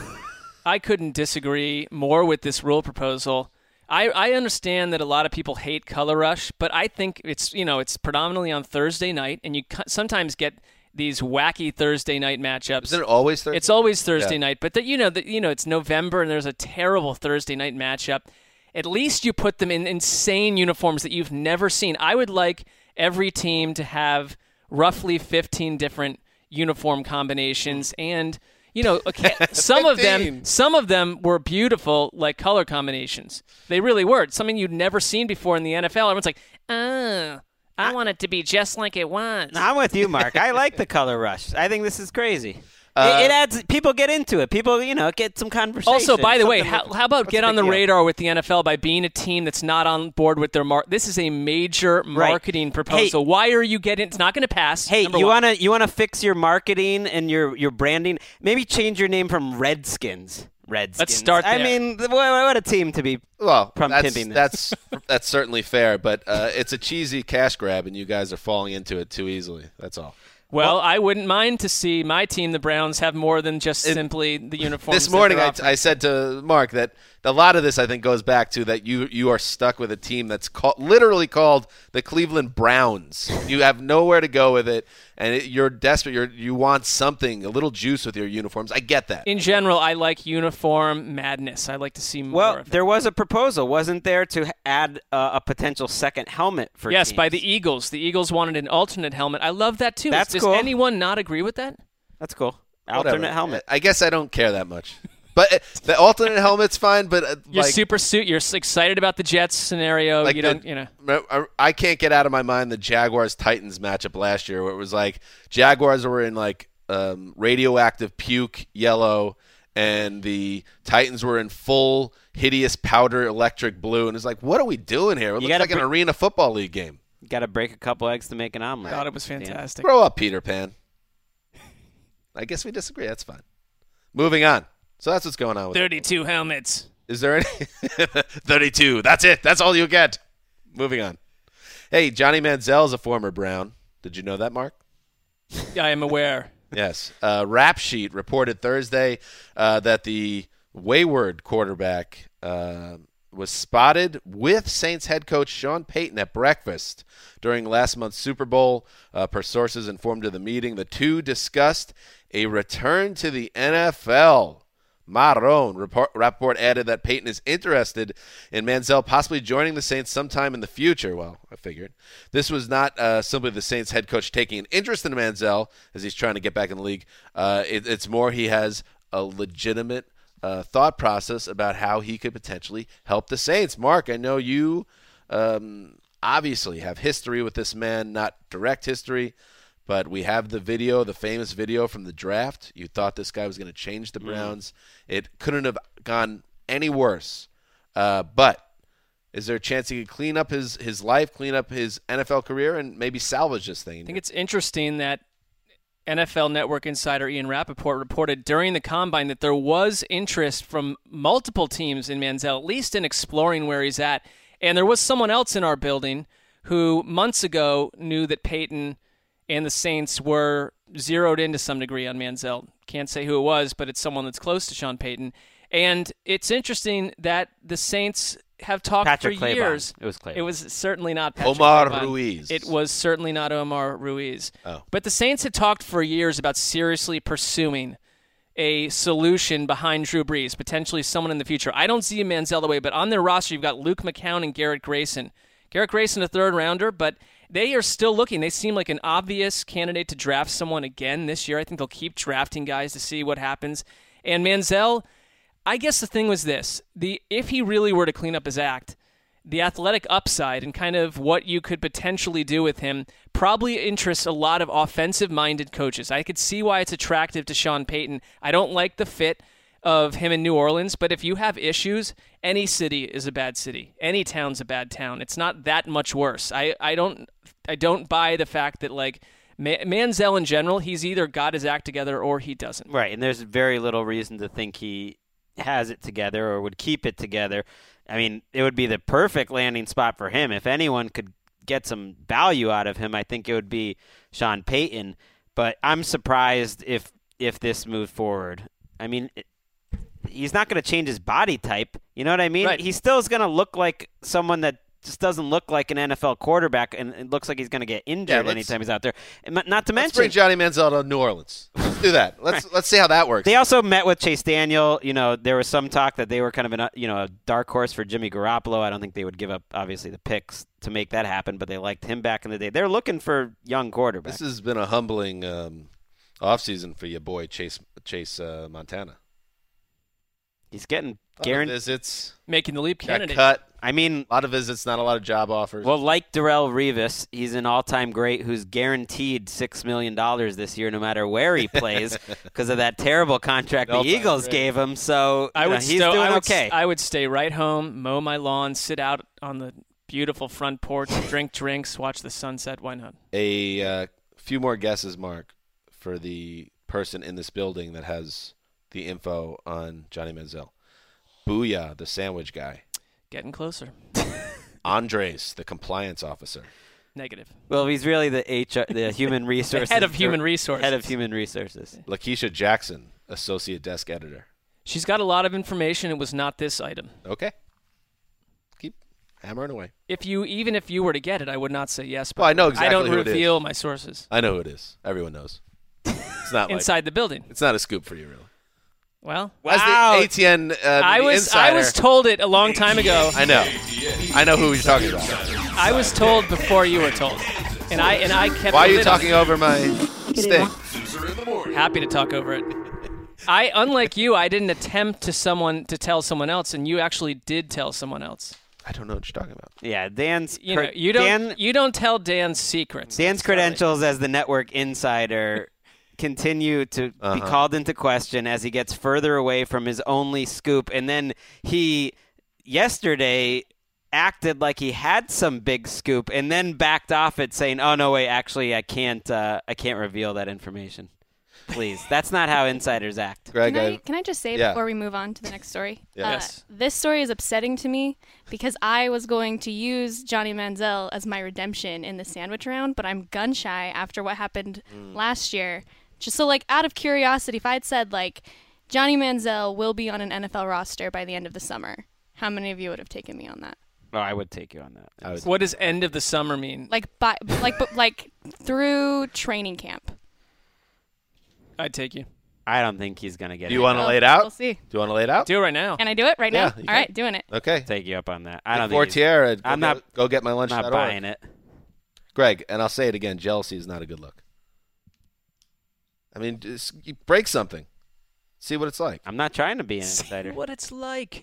Speaker 4: I couldn't disagree more with this rule proposal. I, I understand that a lot of people hate Color Rush, but I think it's you know it's predominantly on Thursday night, and you c- sometimes get these wacky Thursday night matchups.
Speaker 2: Isn't it always Thursday?
Speaker 4: It's always Thursday
Speaker 2: Yeah.
Speaker 4: night, but the, you know the, you know it's November and there's a terrible Thursday night matchup. At least you put them in insane uniforms that you've never seen. I would like every team to have roughly fifteen different uniform combinations and. You know, okay, some of them,
Speaker 2: fifteen.
Speaker 4: some of them were beautiful, like color combinations. They really were. Something you'd never seen before in the N F L. Everyone's like, "Oh, I want it to be just like it was."
Speaker 3: I'm with you, Mark. I like the color rush. I think this is crazy.
Speaker 2: Uh,
Speaker 3: it, it adds people get into it. People, you know, get some conversation.
Speaker 4: Also, by the way,
Speaker 3: Something
Speaker 4: how,
Speaker 3: like-
Speaker 4: how about
Speaker 3: what's
Speaker 4: get
Speaker 3: the
Speaker 4: on the
Speaker 3: big deal?
Speaker 4: radar with the N F L by being a team that's not on board with their mark? This is a major
Speaker 3: Right.
Speaker 4: marketing proposal. Why are you getting? It's not going to pass.
Speaker 3: Hey,
Speaker 4: number
Speaker 3: you
Speaker 4: one.
Speaker 3: wanna you wanna fix your marketing and your your branding? Maybe change your name from Redskins. Redskins.
Speaker 4: Let's start
Speaker 3: I
Speaker 4: there.
Speaker 3: mean, what, what a team to be.
Speaker 2: Well,
Speaker 3: From
Speaker 2: that's
Speaker 3: pimping this.
Speaker 2: that's that's certainly fair, but uh, it's a cheesy cash grab, and you guys are falling into it too easily. That's all.
Speaker 4: Well, I wouldn't mind to see my team, the Browns, have more than just
Speaker 2: It-
Speaker 4: simply the uniforms.
Speaker 2: This
Speaker 4: that
Speaker 2: morning,
Speaker 4: they're
Speaker 2: I,
Speaker 4: offering.
Speaker 2: I said to Mark that a lot of this, I think, goes back to that you you are stuck with a team that's called, literally called the Cleveland Browns. You have nowhere to go with it, and it, you're desperate. You're, you want something, a little juice with your uniforms. I get that.
Speaker 4: In general, I like uniform madness. I like to see more
Speaker 3: Well,
Speaker 4: of it.
Speaker 3: there was a proposal, wasn't there, to add uh, a potential second helmet for
Speaker 4: Yes,
Speaker 3: teams?
Speaker 4: by the Eagles. The Eagles wanted an alternate helmet. I love that too.
Speaker 3: That's
Speaker 4: Does
Speaker 3: cool.
Speaker 4: anyone not agree with that?
Speaker 3: That's cool.
Speaker 2: Whatever.
Speaker 3: Alternate helmet.
Speaker 2: I guess I don't care that much. But uh, the alternate helmet's fine. But uh,
Speaker 4: You're
Speaker 2: like,
Speaker 4: super suit. You're s- excited about the Jets scenario.
Speaker 2: like
Speaker 4: you
Speaker 2: the-
Speaker 4: don't, you know.
Speaker 2: I- I can't get out of my mind the Jaguars Titans matchup last year, where it was like Jaguars were in like um, radioactive puke yellow, and the Titans were in full hideous powder electric blue, and it's like, what are we doing here? It
Speaker 3: You
Speaker 2: looks like
Speaker 3: gotta
Speaker 2: an
Speaker 3: br-
Speaker 2: arena football league game.
Speaker 3: You got to break a couple eggs to make an omelet.
Speaker 4: Thought it was fantastic.
Speaker 2: Grow up, Peter Pan. I guess we disagree. That's fine. Moving on. So that's what's going on with
Speaker 4: thirty-two helmets.
Speaker 2: Is there any? thirty-two. That's it. That's all you get. Moving on. Hey, Johnny Manziel is a former Brown. Did you know that, Mark?
Speaker 4: I am aware.
Speaker 2: Yes. Uh, Rap Sheet reported Thursday uh, that the wayward quarterback uh, was spotted with Saints head coach Sean Payton at breakfast during last month's Super Bowl. Uh, per sources informed of the meeting, the two discussed a return to the N F L. Marron. Report, Rapport added that Payton is interested in Manziel possibly joining the Saints sometime in the future. Well, I figured. This was not uh, simply the Saints head coach taking an interest in Manziel as he's trying to get back in the league. Uh, it, it's more he has a legitimate uh, thought process about how he could potentially help the Saints. Mark, I know you um, obviously have history with this man, not direct history, but we have the video, the famous video from the draft. You thought this guy was going to change the Browns. Mm. It couldn't have gone any worse. Uh, but is there a chance he could clean up his, his life, clean up his N F L career, and maybe salvage this thing?
Speaker 4: I think it's interesting that N F L Network insider Ian Rappaport reported during the Combine that there was interest from multiple teams in Manziel, at least in exploring where he's at. And there was someone else in our building who months ago knew that Peyton and the Saints were zeroed in to some degree on Manziel. Can't say who it was, but it's someone that's close to Sean Payton. And it's interesting that the Saints have talked
Speaker 3: Patrick
Speaker 4: for
Speaker 3: Claybon.
Speaker 4: years.
Speaker 3: It was Claybon.
Speaker 4: It was certainly not Patrick
Speaker 2: Omar
Speaker 4: Claybon.
Speaker 2: Ruiz.
Speaker 4: It was certainly not Omar Ruiz.
Speaker 2: Oh.
Speaker 4: But the Saints had talked for years about seriously pursuing a solution behind Drew Brees, potentially someone in the future. I don't see Manziel the way, but on their roster, you've got Luke McCown and Garrett Grayson. Garrett Grayson, a third rounder, but they are still looking. They seem like an obvious candidate to draft someone again this year. I think they'll keep drafting guys to see what happens. And Manziel, I guess the thing was this. the If he really were to clean up his act, the athletic upside and kind of what you could potentially do with him probably interests a lot of offensive-minded coaches. I could see why it's attractive to Sean Payton. I don't like the fit of him in New Orleans, but if you have issues, any city is a bad city. Any town's a bad town. It's not that much worse. I, I don't I don't buy the fact that, like, Manziel in general, he's either got his act together or he doesn't.
Speaker 3: Right, and there's very little reason to think he has it together or would keep it together. I mean, it would be the perfect landing spot for him. If anyone could get some value out of him, I think it would be Sean Payton. But I'm surprised if if this moved forward. I mean, it, he's not going to change his body type. You know what I mean?
Speaker 4: Right.
Speaker 3: He still is going to look like someone that just doesn't look like an N F L quarterback, and it looks like he's going to get injured
Speaker 2: Yeah,
Speaker 3: anytime he's out there. And not to
Speaker 2: Let's
Speaker 3: mention,
Speaker 2: bring Johnny Manziel to New Orleans. Let's do that. Let's
Speaker 3: Right.
Speaker 2: let's see how that works.
Speaker 3: they also met with Chase Daniel. You know, there was some talk that they were kind of an, you know, a dark horse for Jimmy Garoppolo. I don't think they would give up, obviously, the picks to make that happen, but they liked him back in the day. They're looking for young quarterbacks.
Speaker 2: This has been a humbling um, offseason for your boy Chase Chase uh, Montana.
Speaker 3: He's getting
Speaker 2: A lot of
Speaker 3: guaranteed.
Speaker 2: visits,
Speaker 4: Making the leap
Speaker 2: got
Speaker 4: candidate.
Speaker 2: cut.
Speaker 3: I mean,
Speaker 2: A lot of visits, not a lot of job offers.
Speaker 3: well, like Darrelle Revis, he's an all-time great who's guaranteed six million dollars this year no matter where he plays because of that terrible contract the
Speaker 2: All-time
Speaker 3: Eagles
Speaker 2: great.
Speaker 3: gave him. So
Speaker 4: I
Speaker 3: you know,
Speaker 4: would
Speaker 3: he's
Speaker 4: sto-
Speaker 3: doing
Speaker 4: I would,
Speaker 3: okay.
Speaker 4: I would stay right home, mow my lawn, sit out on the beautiful front porch, drink drinks, watch the sunset. Why not?
Speaker 2: a uh, few more guesses, Mark, for the person in this building that has the info on Johnny Manziel. Booyah, the sandwich guy.
Speaker 4: Getting closer.
Speaker 2: Andres, the compliance officer.
Speaker 4: Negative.
Speaker 3: Well, he's really the H R, the human resources
Speaker 4: Head of human resources.
Speaker 3: Head of human resources.
Speaker 2: Lakeisha Jackson, associate desk editor.
Speaker 4: She's got a lot of information. It was not this item.
Speaker 2: Okay. Keep hammering away.
Speaker 4: If you, even if you were to get it, I would not say yes. But
Speaker 2: Well, I know exactly
Speaker 4: I don't
Speaker 2: who it is.
Speaker 4: reveal my sources
Speaker 2: I know who it is. Everyone knows. It's not like,
Speaker 4: inside the building.
Speaker 2: it's not a scoop for you, really.
Speaker 4: Well,
Speaker 2: As
Speaker 3: Wow.
Speaker 2: the A T N uh,
Speaker 4: I
Speaker 2: the
Speaker 4: was
Speaker 2: insider,
Speaker 4: I was told it a long time ago.
Speaker 2: I know. I know who you're talking about.
Speaker 4: I was told before you were told, and I and I kept.
Speaker 2: Why are
Speaker 4: the
Speaker 2: you
Speaker 4: lid on
Speaker 2: talking over my sting?
Speaker 4: it. Happy to talk over it. I, unlike you, I didn't attempt to someone to tell someone else, and you actually did tell someone else.
Speaker 2: I don't know what you're talking about.
Speaker 3: Yeah, Dan's
Speaker 4: You know,
Speaker 3: cre-
Speaker 4: you don't
Speaker 3: Dan,
Speaker 4: you don't tell Dan's secrets.
Speaker 3: Dan's
Speaker 4: Sorry.
Speaker 3: credentials as the network insider continue to
Speaker 2: Uh-huh.
Speaker 3: be called into question as he gets further away from his only scoop. And then he, yesterday, acted like he had some big scoop and then backed off it saying, oh, no, wait, actually, I can't, uh, I can't reveal that information. Please. That's not how insiders act.
Speaker 2: Greg,
Speaker 7: Can I,
Speaker 2: I,
Speaker 7: can I just say
Speaker 2: yeah.
Speaker 7: before we move on to the next story?
Speaker 2: Yeah.
Speaker 7: Uh,
Speaker 4: Yes.
Speaker 7: This story is upsetting to me because I was going to use Johnny Manziel as my redemption in the sandwich round, but I'm gun shy after what happened
Speaker 2: Mm.
Speaker 7: last year. Just so, like, out of curiosity, if I had said, like, Johnny Manziel will be on an N F L roster by the end of the summer, how many of you would have taken me on that?
Speaker 3: Oh, I would take you on that.
Speaker 2: I would-
Speaker 4: What does end of the summer mean?
Speaker 7: Like, by, like, but, like through training camp.
Speaker 4: I'd take you.
Speaker 3: I don't think he's going to get
Speaker 2: Do
Speaker 3: it.
Speaker 2: you want to
Speaker 7: Well,
Speaker 2: lay it out?
Speaker 7: We'll see.
Speaker 2: Do you want to lay it out?
Speaker 4: Do it right now.
Speaker 7: Can I do it right
Speaker 2: Yeah,
Speaker 7: now?
Speaker 2: you
Speaker 7: All
Speaker 2: can.
Speaker 7: right, doing it.
Speaker 2: Okay.
Speaker 3: Take you up on that. I don't
Speaker 2: Before
Speaker 3: think he's-
Speaker 2: Tierra, go,
Speaker 3: I'm
Speaker 2: get,
Speaker 3: not-
Speaker 2: go get my lunch.
Speaker 3: not buying it.
Speaker 2: Greg, and I'll say it again, jealousy is not a good look. I mean, just you break something. See what it's like.
Speaker 3: I'm not trying to be an insider.
Speaker 4: What it's like.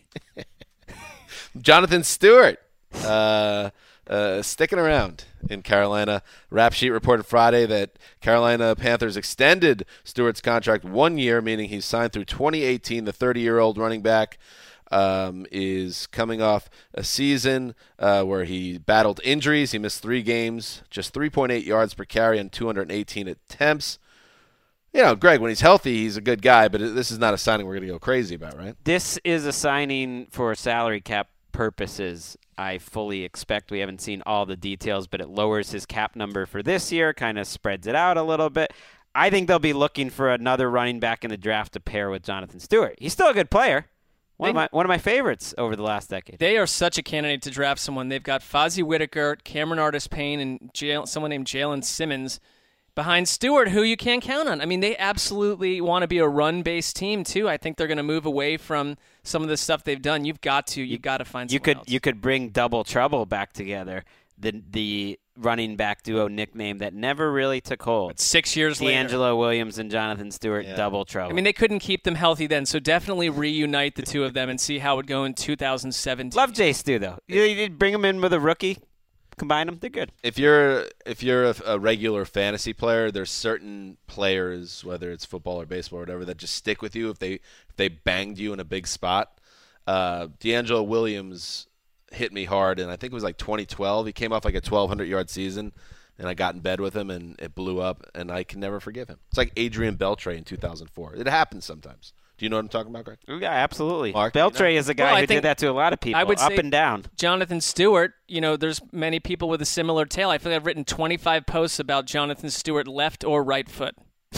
Speaker 2: Jonathan Stewart uh, uh, sticking around in Carolina. Rap Sheet reported Friday that Carolina Panthers extended Stewart's contract one year, meaning he's signed through twenty eighteen. The thirty-year-old running back um, is coming off a season uh, where he battled injuries. He missed three games, just three point eight yards per carry on two hundred eighteen attempts. You know, Greg, when he's healthy, he's a good guy, but this is not a signing we're going to go crazy about, right?
Speaker 3: This is a signing for salary cap purposes. I fully expect. We haven't seen all the details, but it lowers his cap number for this year, kind of spreads it out a little bit. I think they'll be looking for another running back in the draft to pair with Jonathan Stewart. He's still a good player. One,
Speaker 4: They-
Speaker 3: of, my, one of my favorites over the last decade.
Speaker 4: They are such a candidate to draft someone. They've got Fozzie Whitaker, Cameron Artis-Payne, and Jal- someone named Jalen Simmons behind Stewart, who you can't count on. I mean, they absolutely want to be a run-based team, too. I think they're going to move away from some of the stuff they've done. You've got to. You've got to find
Speaker 3: You
Speaker 4: someone
Speaker 3: could
Speaker 4: else.
Speaker 3: you could bring Double Trouble back together, the the running back duo nickname that never really took hold.
Speaker 4: But six years later.
Speaker 3: D'Angelo Williams and Jonathan Stewart,
Speaker 2: Yeah.
Speaker 3: Double Trouble.
Speaker 4: I mean, they couldn't keep them healthy then, so definitely reunite the two of them and see how it would go in two thousand seventeen.
Speaker 3: Love Jay Stu, though. You, you bring him in with a rookie, combine them, they're good.
Speaker 2: If you're if you're a, a regular fantasy player, there's certain players, whether it's football or baseball or whatever, that just stick with you if they if they banged you in a big spot. Uh, D'Angelo Williams hit me hard, and I think it was like twenty twelve. He came off like a twelve hundred yard season, and I got in bed with him, and it blew up, and I can never forgive him. It's like Adrian Beltre in two thousand four. It happens sometimes. Do you know what I'm talking about, Greg?
Speaker 3: Yeah, absolutely.
Speaker 2: Mark,
Speaker 3: Beltre
Speaker 2: you know?
Speaker 3: is a guy
Speaker 4: Well, I
Speaker 3: who
Speaker 4: think-
Speaker 3: did that to a lot of people,
Speaker 4: I would
Speaker 3: up
Speaker 4: say-
Speaker 3: and down.
Speaker 4: Jonathan Stewart, you know, there's many people with a similar tale. I feel like I've written twenty-five posts about Jonathan Stewart left or right foot.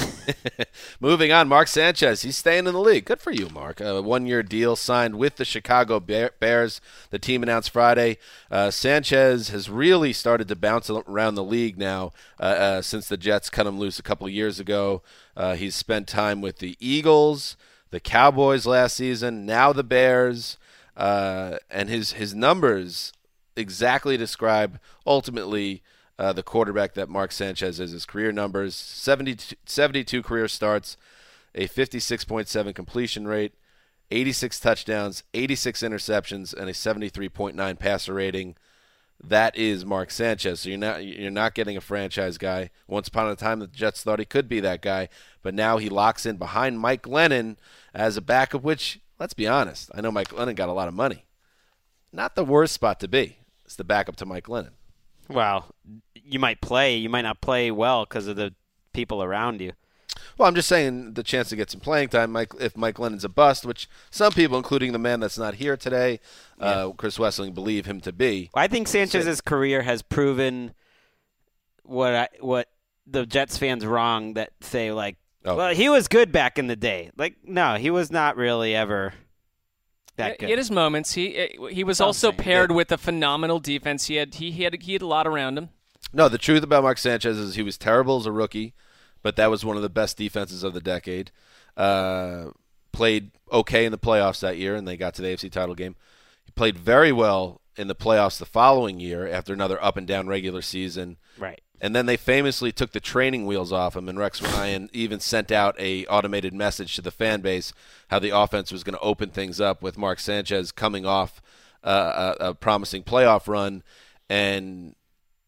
Speaker 2: Moving on, Mark Sanchez. He's staying in the league. Good for you, Mark. A one-year deal signed with the Chicago Bear- Bears. The team announced Friday. Uh, Sanchez has really started to bounce around the league now uh, uh, since the Jets cut him loose a couple of years ago. Uh, he's spent time with the Eagles, the Cowboys last season, now the Bears, uh, and his his numbers exactly describe ultimately Uh, the quarterback that Mark Sanchez is. His career numbers, seventy-two, seventy-two career starts, a fifty-six point seven completion rate, eighty-six touchdowns, eighty-six interceptions, and a seventy-three point nine passer rating. That is Mark Sanchez. So you're not you're not getting a franchise guy. Once upon a time, the Jets thought he could be that guy, but now he locks in behind Mike Glennon as a backup, which, let's be honest, I know Mike Glennon got a lot of money. Not the worst spot to be. It's the backup to Mike Glennon.
Speaker 3: Well, you might play. You might not play well because of the people around you.
Speaker 2: Well, I'm just saying the chance to get some playing time, Mike, if Mike Glennon's a bust, which some people, including the man that's not here today, uh, Chris Wessling, believe him to be.
Speaker 3: I think Sanchez's career has proven what I, what the Jets fans wrong that say, like,
Speaker 2: Oh.
Speaker 3: well, he was good back in the day. Like, no, he was not really ever that
Speaker 4: He
Speaker 3: good.
Speaker 4: had his moments. He he was
Speaker 3: Something,
Speaker 4: also paired
Speaker 2: yeah.
Speaker 4: with a phenomenal defense. He had he, he had he had a lot around him.
Speaker 2: No, the truth about Mark Sanchez is he was terrible as a rookie, but that was one of the best defenses of the decade. Uh, played okay in the playoffs that year, and they got to the A F C title game. He played very well in the playoffs the following year after another up-and-down regular season.
Speaker 3: Right.
Speaker 2: And then they famously took the training wheels off him, and Rex Ryan even sent out a automated message to the fan base how the offense was going to open things up with Mark Sanchez coming off uh, a, a promising playoff run. And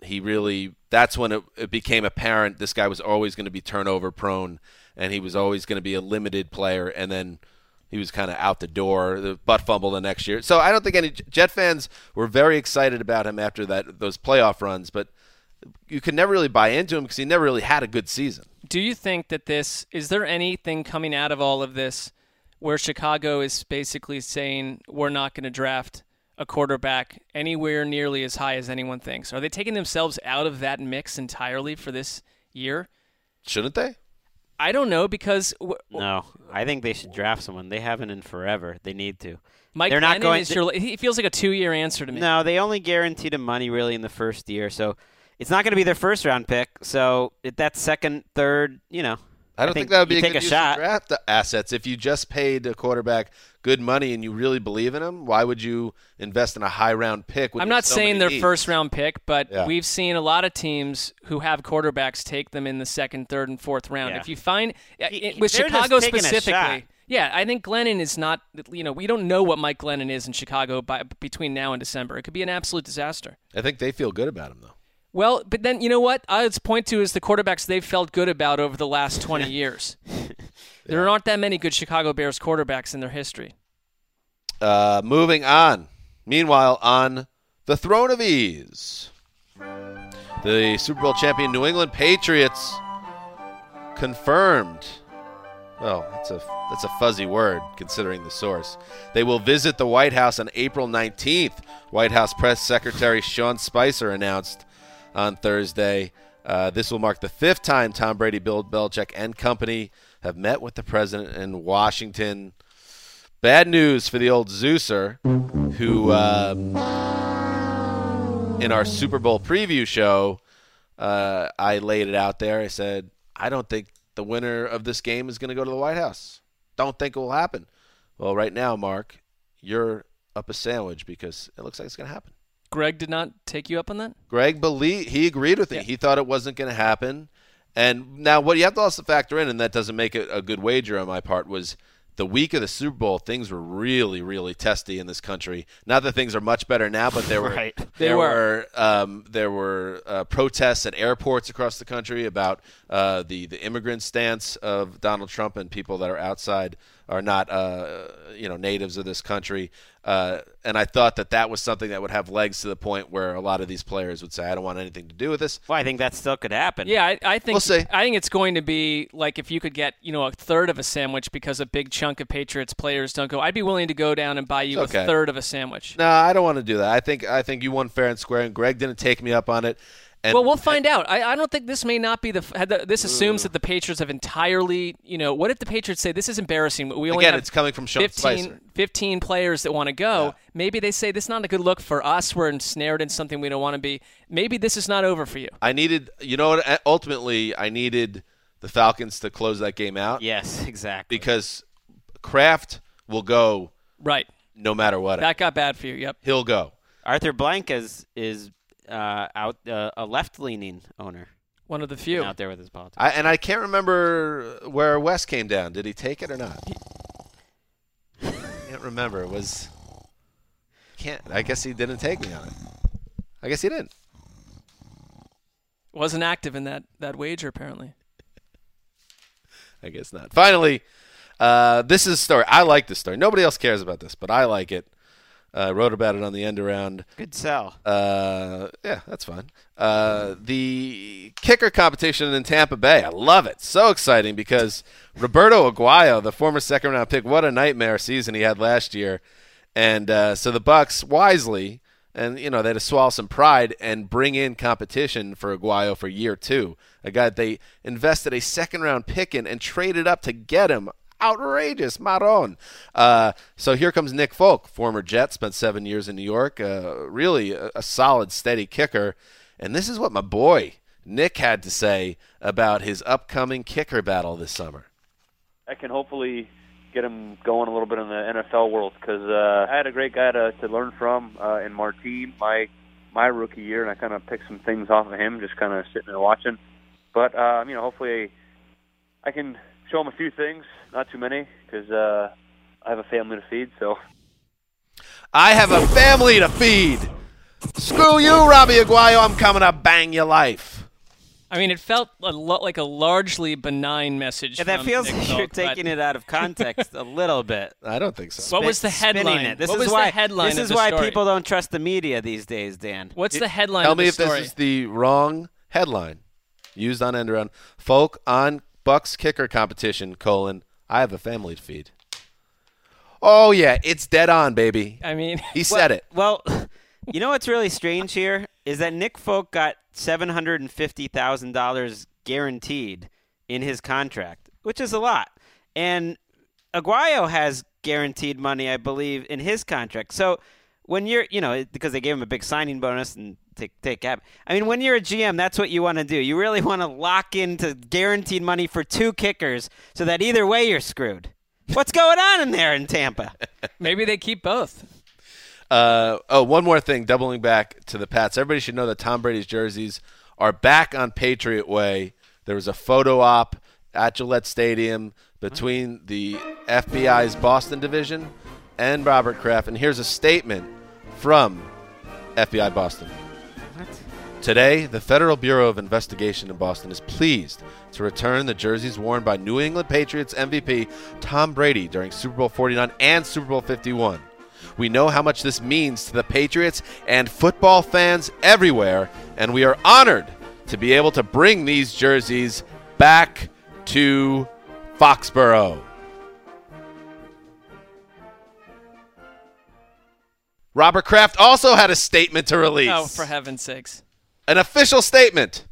Speaker 2: he really that's when it, it became apparent this guy was always going to be turnover prone, and he was always going to be a limited player, and then he was kind of out the door, the butt fumble the next year. So I don't think any Jet fans were very excited about him after that those playoff runs, but you could never really buy into him because he never really had a good season.
Speaker 4: Do you think that this – is there anything coming out of all of this where Chicago is basically saying we're not going to draft a quarterback anywhere nearly as high as anyone thinks? Are they taking themselves out of that mix entirely for this year?
Speaker 2: Shouldn't they?
Speaker 4: I don't know because w-
Speaker 3: No, I think they should draft someone. They haven't in forever. They need to.
Speaker 4: Mike
Speaker 3: They're not
Speaker 4: Glennon
Speaker 3: going.
Speaker 4: is your, he feels like a two-year answer to me.
Speaker 3: No, they only guaranteed him money really in the first year, so it's not going to be their first round pick. So if that's second, third, you know.
Speaker 2: I don't
Speaker 3: I think
Speaker 2: think, that would be
Speaker 3: you
Speaker 2: a
Speaker 3: take
Speaker 2: good
Speaker 3: a
Speaker 2: use
Speaker 3: shot.
Speaker 2: of draft assets. If you just paid a quarterback good money and you really believe in him, why would you invest in a high round pick? when
Speaker 4: I'm
Speaker 2: you have
Speaker 4: not
Speaker 2: so
Speaker 4: saying
Speaker 2: many
Speaker 4: their
Speaker 2: needs?
Speaker 4: first round pick, but
Speaker 2: Yeah.
Speaker 4: we've seen a lot of teams who have quarterbacks take them in the second, third, and fourth round.
Speaker 3: Yeah.
Speaker 4: If you find
Speaker 3: He-
Speaker 4: it,
Speaker 3: he-
Speaker 4: with
Speaker 3: they're just
Speaker 4: Chicago
Speaker 3: taking a shot.
Speaker 4: specifically, yeah, I think Glennon is not. You know, we don't know what Mike Glennon is in Chicago by, between now and December. It could be an absolute disaster.
Speaker 2: I think they feel good about him, though.
Speaker 4: Well, but then you know what I would point to is the quarterbacks they've felt good about over the last twenty years. There aren't that many good Chicago Bears quarterbacks in their history.
Speaker 2: Uh, moving on. Meanwhile, on the throne of ease, the Super Bowl champion New England Patriots confirmed. Well, that's a that's a fuzzy word considering the source. They will visit the White House on April nineteenth. White House Press Secretary Sean Spicer announced on Thursday. Uh, this will mark the fifth time Tom Brady, Bill Belichick, and company have met with the president in Washington. Bad news for the old Zeuser, who um, in our Super Bowl preview show, uh, I laid it out there. I said, I don't think the winner of this game is going to go to the White House. Don't think it will happen. Well, right now, Mark, you're up a sandwich because it looks like it's going to happen.
Speaker 4: Greg did not take you up on that?
Speaker 2: Greg believe he agreed with me.
Speaker 4: Yeah.
Speaker 2: He thought it wasn't going to happen. And now what you have to also factor in, and that doesn't make it a good wager on my part, was the week of the Super Bowl, things were really, really testy in this country. Not that things are much better now, but there were
Speaker 3: Right.
Speaker 4: They
Speaker 2: there
Speaker 4: were.
Speaker 2: were um, there were uh, protests at airports across the country about uh, the the immigrant stance of Donald Trump, and people that are outside are not uh, you know natives of this country. Uh, and I thought that that was something that would have legs to the point where a lot of these players would say, I don't want anything to do with this.
Speaker 3: Well, I think that still could happen.
Speaker 4: Yeah, I, I think
Speaker 2: We'll see.
Speaker 4: I think it's going to be like if you could get you know a third of a sandwich because a big chunk of Patriots players don't go. I'd be willing to go down and buy you
Speaker 2: It's okay.
Speaker 4: a third of a sandwich.
Speaker 2: No, I don't want to do that. I think I think you won fair and square, and Greg didn't take me up on it. And
Speaker 4: Well, we'll find out. I, I don't think this may not be the. had the- This assumes that the Patriots have entirely. You know, what if the Patriots say this is embarrassing? We only
Speaker 2: Again,
Speaker 4: have
Speaker 2: it's coming from Sean
Speaker 4: fifteen,
Speaker 2: Spicer.
Speaker 4: fifteen players that want to go.
Speaker 2: Yeah.
Speaker 4: Maybe they say this is not a good look for us. We're ensnared in something we don't want to be. Maybe this is not over for you.
Speaker 2: I needed, you know what? Ultimately, I needed the Falcons to close that game out
Speaker 3: Yes, exactly.
Speaker 2: because Kraft will go
Speaker 4: Right.
Speaker 2: no matter what.
Speaker 4: That got bad for you. Yep.
Speaker 2: He'll go.
Speaker 3: Arthur Blank is is uh, out uh, a left-leaning owner
Speaker 4: One of the few.
Speaker 3: out there with his politics.
Speaker 2: I, and I can't remember where Wes came down. Did he take it or not? I can't remember. It was can't. I guess he didn't take me on it. I guess he didn't.
Speaker 4: Wasn't active in that, that wager, apparently.
Speaker 2: I guess not. Finally, uh, this is a story. I like this story. Nobody else cares about this, but I like it. I uh, wrote about it on the end around.
Speaker 3: Good sell.
Speaker 2: Uh, yeah, that's fine. Uh, the kicker competition in Tampa Bay. I love it. So exciting because Roberto Aguayo, the former second-round pick, what a nightmare season he had last year. And uh, so the Bucs wisely, and you know they had to swallow some pride and bring in competition for Aguayo for year two. A guy they invested a second-round pick in and traded up to get him. Outrageous, Maron. Uh, so here comes Nick Folk, former Jet, spent seven years in New York. Uh, really a, a solid, steady kicker. And this is what my boy Nick had to say about his upcoming kicker battle this summer.
Speaker 9: I can hopefully get him going a little bit in the N F L world because uh, I had a great guy to, to learn from uh, in Martin my my rookie year, and I kind of picked some things off of him, just kind of sitting there watching. But um, you know, hopefully I can show him a few things, not too many, because uh, I have a family to feed. So
Speaker 2: I have a family to feed. Screw you, Robbie Aguayo. I'm coming to bang your life.
Speaker 4: I mean, it felt a lo- like a largely benign message.
Speaker 3: Yeah, that
Speaker 4: from
Speaker 3: feels
Speaker 4: Nick
Speaker 3: like you're
Speaker 4: Folk,
Speaker 3: taking
Speaker 4: but-
Speaker 3: it out of context a little bit.
Speaker 2: I don't think so.
Speaker 4: What was the
Speaker 3: Spinning
Speaker 4: headline?
Speaker 3: It. This
Speaker 4: what
Speaker 3: is
Speaker 4: was
Speaker 3: why,
Speaker 4: the headline
Speaker 3: This
Speaker 4: of
Speaker 3: is
Speaker 4: the
Speaker 3: why
Speaker 4: story?
Speaker 3: people don't trust the media these days, Dan.
Speaker 4: What's the headline
Speaker 2: Tell
Speaker 4: of the
Speaker 2: me if
Speaker 4: story?
Speaker 2: this is the wrong headline used on end around. Folk on Bucks kicker competition, colon, I have a family to feed. Oh, yeah, it's dead on, baby.
Speaker 4: I mean,
Speaker 2: He said it.
Speaker 3: Well, you know what's really strange here is that Nick Folk got seven hundred fifty thousand dollars guaranteed in his contract, which is a lot. And Aguayo has guaranteed money, I believe, in his contract. So when you're, you know, because they gave him a big signing bonus and take take cap. I mean, when you're a G M, that's what you want to do. You really want to lock into guaranteed money for two kickers so that either way you're screwed. What's going on in there in Tampa?
Speaker 4: Maybe they keep both.
Speaker 2: Uh, oh, one more thing, doubling back to the Pats. Everybody should know that Tom Brady's jerseys are back on Patriot Way. There was a photo op at Gillette Stadium between the F B I's Boston division and Robert Kraft. And here's a statement from F B I Boston.
Speaker 3: What?
Speaker 2: Today, the Federal Bureau of Investigation in Boston is pleased to return the jerseys worn by New England Patriots M V P Tom Brady during Super Bowl forty-nine and Super Bowl fifty-one. We know how much this means to the Patriots and football fans everywhere, and we are honored to be able to bring these jerseys back to Foxborough. Robert Kraft also had a statement to release.
Speaker 4: Oh, for heaven's sakes.
Speaker 2: An official statement.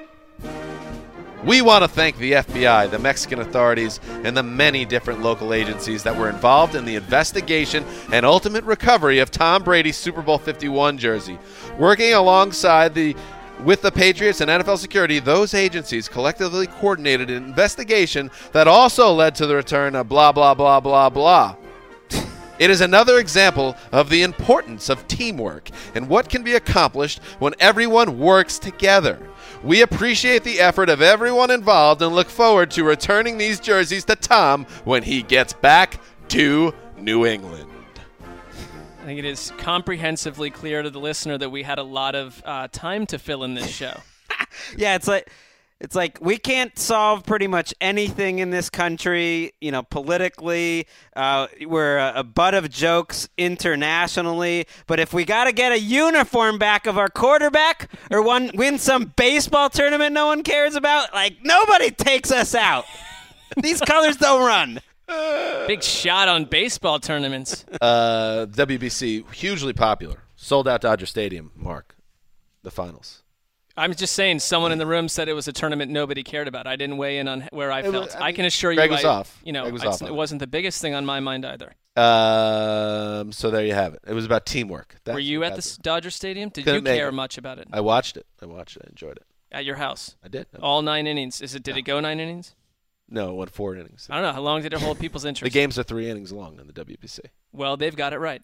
Speaker 2: We want to thank the F B I, the Mexican authorities, and the many different local agencies that were involved in the investigation and ultimate recovery of Tom Brady's Super Bowl fifty-one jersey. Working alongside the with the Patriots and N F L security, those agencies collectively coordinated an investigation that also led to the return of blah, blah, blah, blah, blah. It is another example of the importance of teamwork and what can be accomplished when everyone works together. We appreciate the effort of everyone involved and look forward to returning these jerseys to Tom when he gets back to New England.
Speaker 4: I think it is comprehensively clear to the listener that we had a lot of uh, time to fill in this show.
Speaker 3: Yeah, it's like it's like we can't solve pretty much anything in this country, you know, politically. Uh, we're a, a butt of jokes internationally. But if we got to get a uniform back of our quarterback or one, win some baseball tournament no one cares about, like nobody takes us out. These colors don't run.
Speaker 4: Big shot on baseball tournaments.
Speaker 2: Uh, W B C, hugely popular. Sold out Dodger Stadium, Mark. The finals.
Speaker 4: I'm just saying someone in the room said it was a tournament nobody cared about. I didn't weigh in on where I
Speaker 2: It was-
Speaker 4: felt.
Speaker 2: I
Speaker 4: I,
Speaker 2: mean,
Speaker 4: can assure
Speaker 2: Greg
Speaker 4: you
Speaker 2: was
Speaker 4: I,
Speaker 2: off.
Speaker 4: You know,
Speaker 2: Greg was
Speaker 4: I-
Speaker 2: off on
Speaker 4: it
Speaker 2: it.
Speaker 4: wasn't the biggest thing on my mind either.
Speaker 2: Um, so there you have it. It was about teamwork. That's,
Speaker 4: Were you at the
Speaker 2: that's
Speaker 4: S- Dodger Stadium? Did
Speaker 2: Couldn't
Speaker 4: you
Speaker 2: make
Speaker 4: care
Speaker 2: it.
Speaker 4: much about it?
Speaker 2: I watched it. I watched it. I enjoyed it.
Speaker 4: At your house?
Speaker 2: I did.
Speaker 4: All nine innings. Is it? Did it go nine innings?
Speaker 2: No, it went four innings.
Speaker 4: I don't know. How long did it hold people's
Speaker 2: The
Speaker 4: interest?
Speaker 2: games are three innings long in the W B C.
Speaker 4: Well, they've got it right.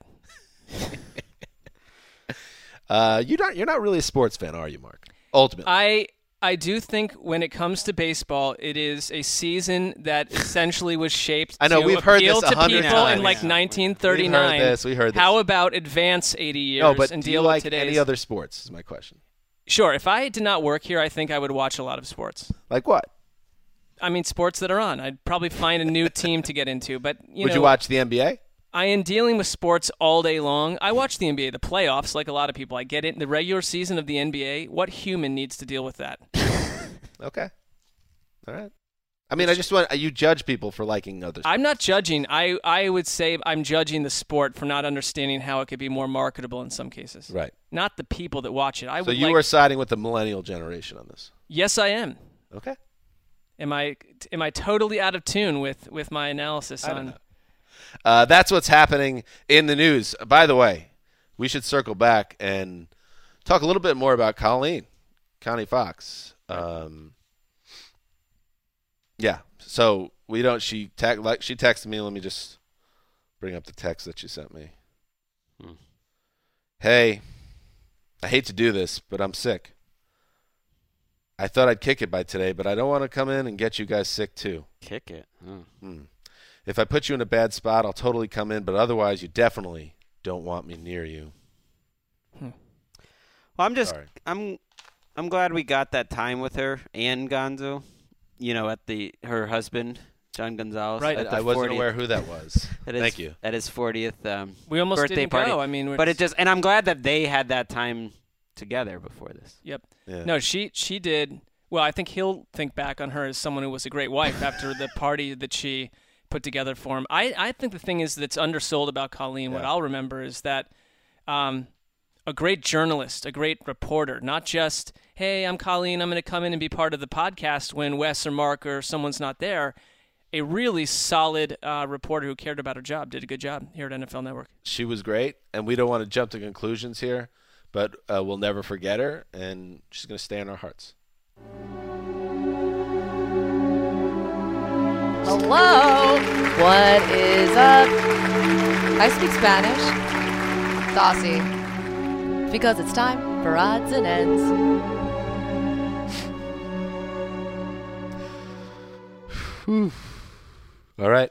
Speaker 2: Uh, you not you're not really a sports fan, are you, Mark? Ultimately,
Speaker 4: I I do think when it comes to baseball, it is a season that essentially was shaped
Speaker 2: I know,
Speaker 4: to
Speaker 2: we've heard
Speaker 4: appeal
Speaker 2: this a
Speaker 4: to
Speaker 2: hundred
Speaker 4: people in
Speaker 2: times.
Speaker 4: like
Speaker 2: Yeah.
Speaker 4: nineteen thirty-nine.
Speaker 2: We heard this, we heard this.
Speaker 4: How about advance eighty years
Speaker 2: no, but
Speaker 4: and
Speaker 2: do
Speaker 4: deal
Speaker 2: you like
Speaker 4: with today's?
Speaker 2: any other sports? Is my question.
Speaker 4: Sure. If I did not work here, I think I would watch a lot of sports.
Speaker 2: Like what?
Speaker 4: I mean, sports that are on. I'd probably find a new team to get into. But you
Speaker 2: Would
Speaker 4: know,
Speaker 2: you watch the N B A?
Speaker 4: I am dealing with sports all day long. I watch the N B A, the playoffs, like a lot of people. I get it. The regular season of the N B A, what human needs to deal with that?
Speaker 2: Okay. All right. I mean, I just want you judge people for liking others.
Speaker 4: I'm not judging. I, I would say I'm judging the sport for not understanding how it could be more marketable in some cases.
Speaker 2: Right.
Speaker 4: Not the people that watch it. I
Speaker 2: So
Speaker 4: would
Speaker 2: you
Speaker 4: like,
Speaker 2: are siding with the millennial generation on this.
Speaker 4: Yes, I am.
Speaker 2: Okay.
Speaker 4: Am I am I totally out of tune with, with my analysis
Speaker 2: I don't
Speaker 4: on
Speaker 2: know. Uh, that's what's happening in the news. By the way, we should circle back and talk a little bit more about Colleen, Connie Fox. Um, yeah. So we don't. She te- like she texted me. Let me just bring up the text that she sent me.
Speaker 3: Hmm.
Speaker 2: Hey, I hate to do this, but I'm sick. I thought I'd kick it by today, but I don't want to come in and get you guys sick too.
Speaker 3: Kick it. Hmm.
Speaker 2: Hmm. If I put you in a bad spot, I'll totally come in, but otherwise you definitely don't want me near you.
Speaker 4: Hmm.
Speaker 3: Well, I'm just
Speaker 2: Sorry.
Speaker 3: I'm I'm glad we got that time with her and Gonzo. You know, at the her husband John Gonzalez.
Speaker 4: Right.
Speaker 3: At the
Speaker 2: I wasn't
Speaker 3: fortieth
Speaker 2: aware who that was.
Speaker 3: at his,
Speaker 2: Thank you.
Speaker 3: At his fortieth um,
Speaker 4: We almost
Speaker 3: birthday
Speaker 4: didn't
Speaker 3: party.
Speaker 4: go. I mean,
Speaker 3: but
Speaker 4: it's-
Speaker 3: it just and I'm glad that they had that time together before this.
Speaker 4: Yep.
Speaker 2: Yeah.
Speaker 4: No, she she did. Well, I think he'll think back on her as someone who was a great wife after the party that she put together for him. I, I think the thing is that's undersold about Colleen, what
Speaker 2: Yeah.
Speaker 4: I'll remember is that um, a great journalist, a great reporter, not just, hey, I'm Colleen, I'm going to come in and be part of the podcast when Wes or Mark or someone's not there. A really solid uh, reporter who cared about her job, did a good job here at N F L Network.
Speaker 2: She was great, and we don't want to jump to conclusions here, but uh, we'll never forget her, and she's going to stay in our hearts.
Speaker 10: Hello. What is up? I speak Spanish. Saucy. Because it's time for odds and ends.
Speaker 2: All right.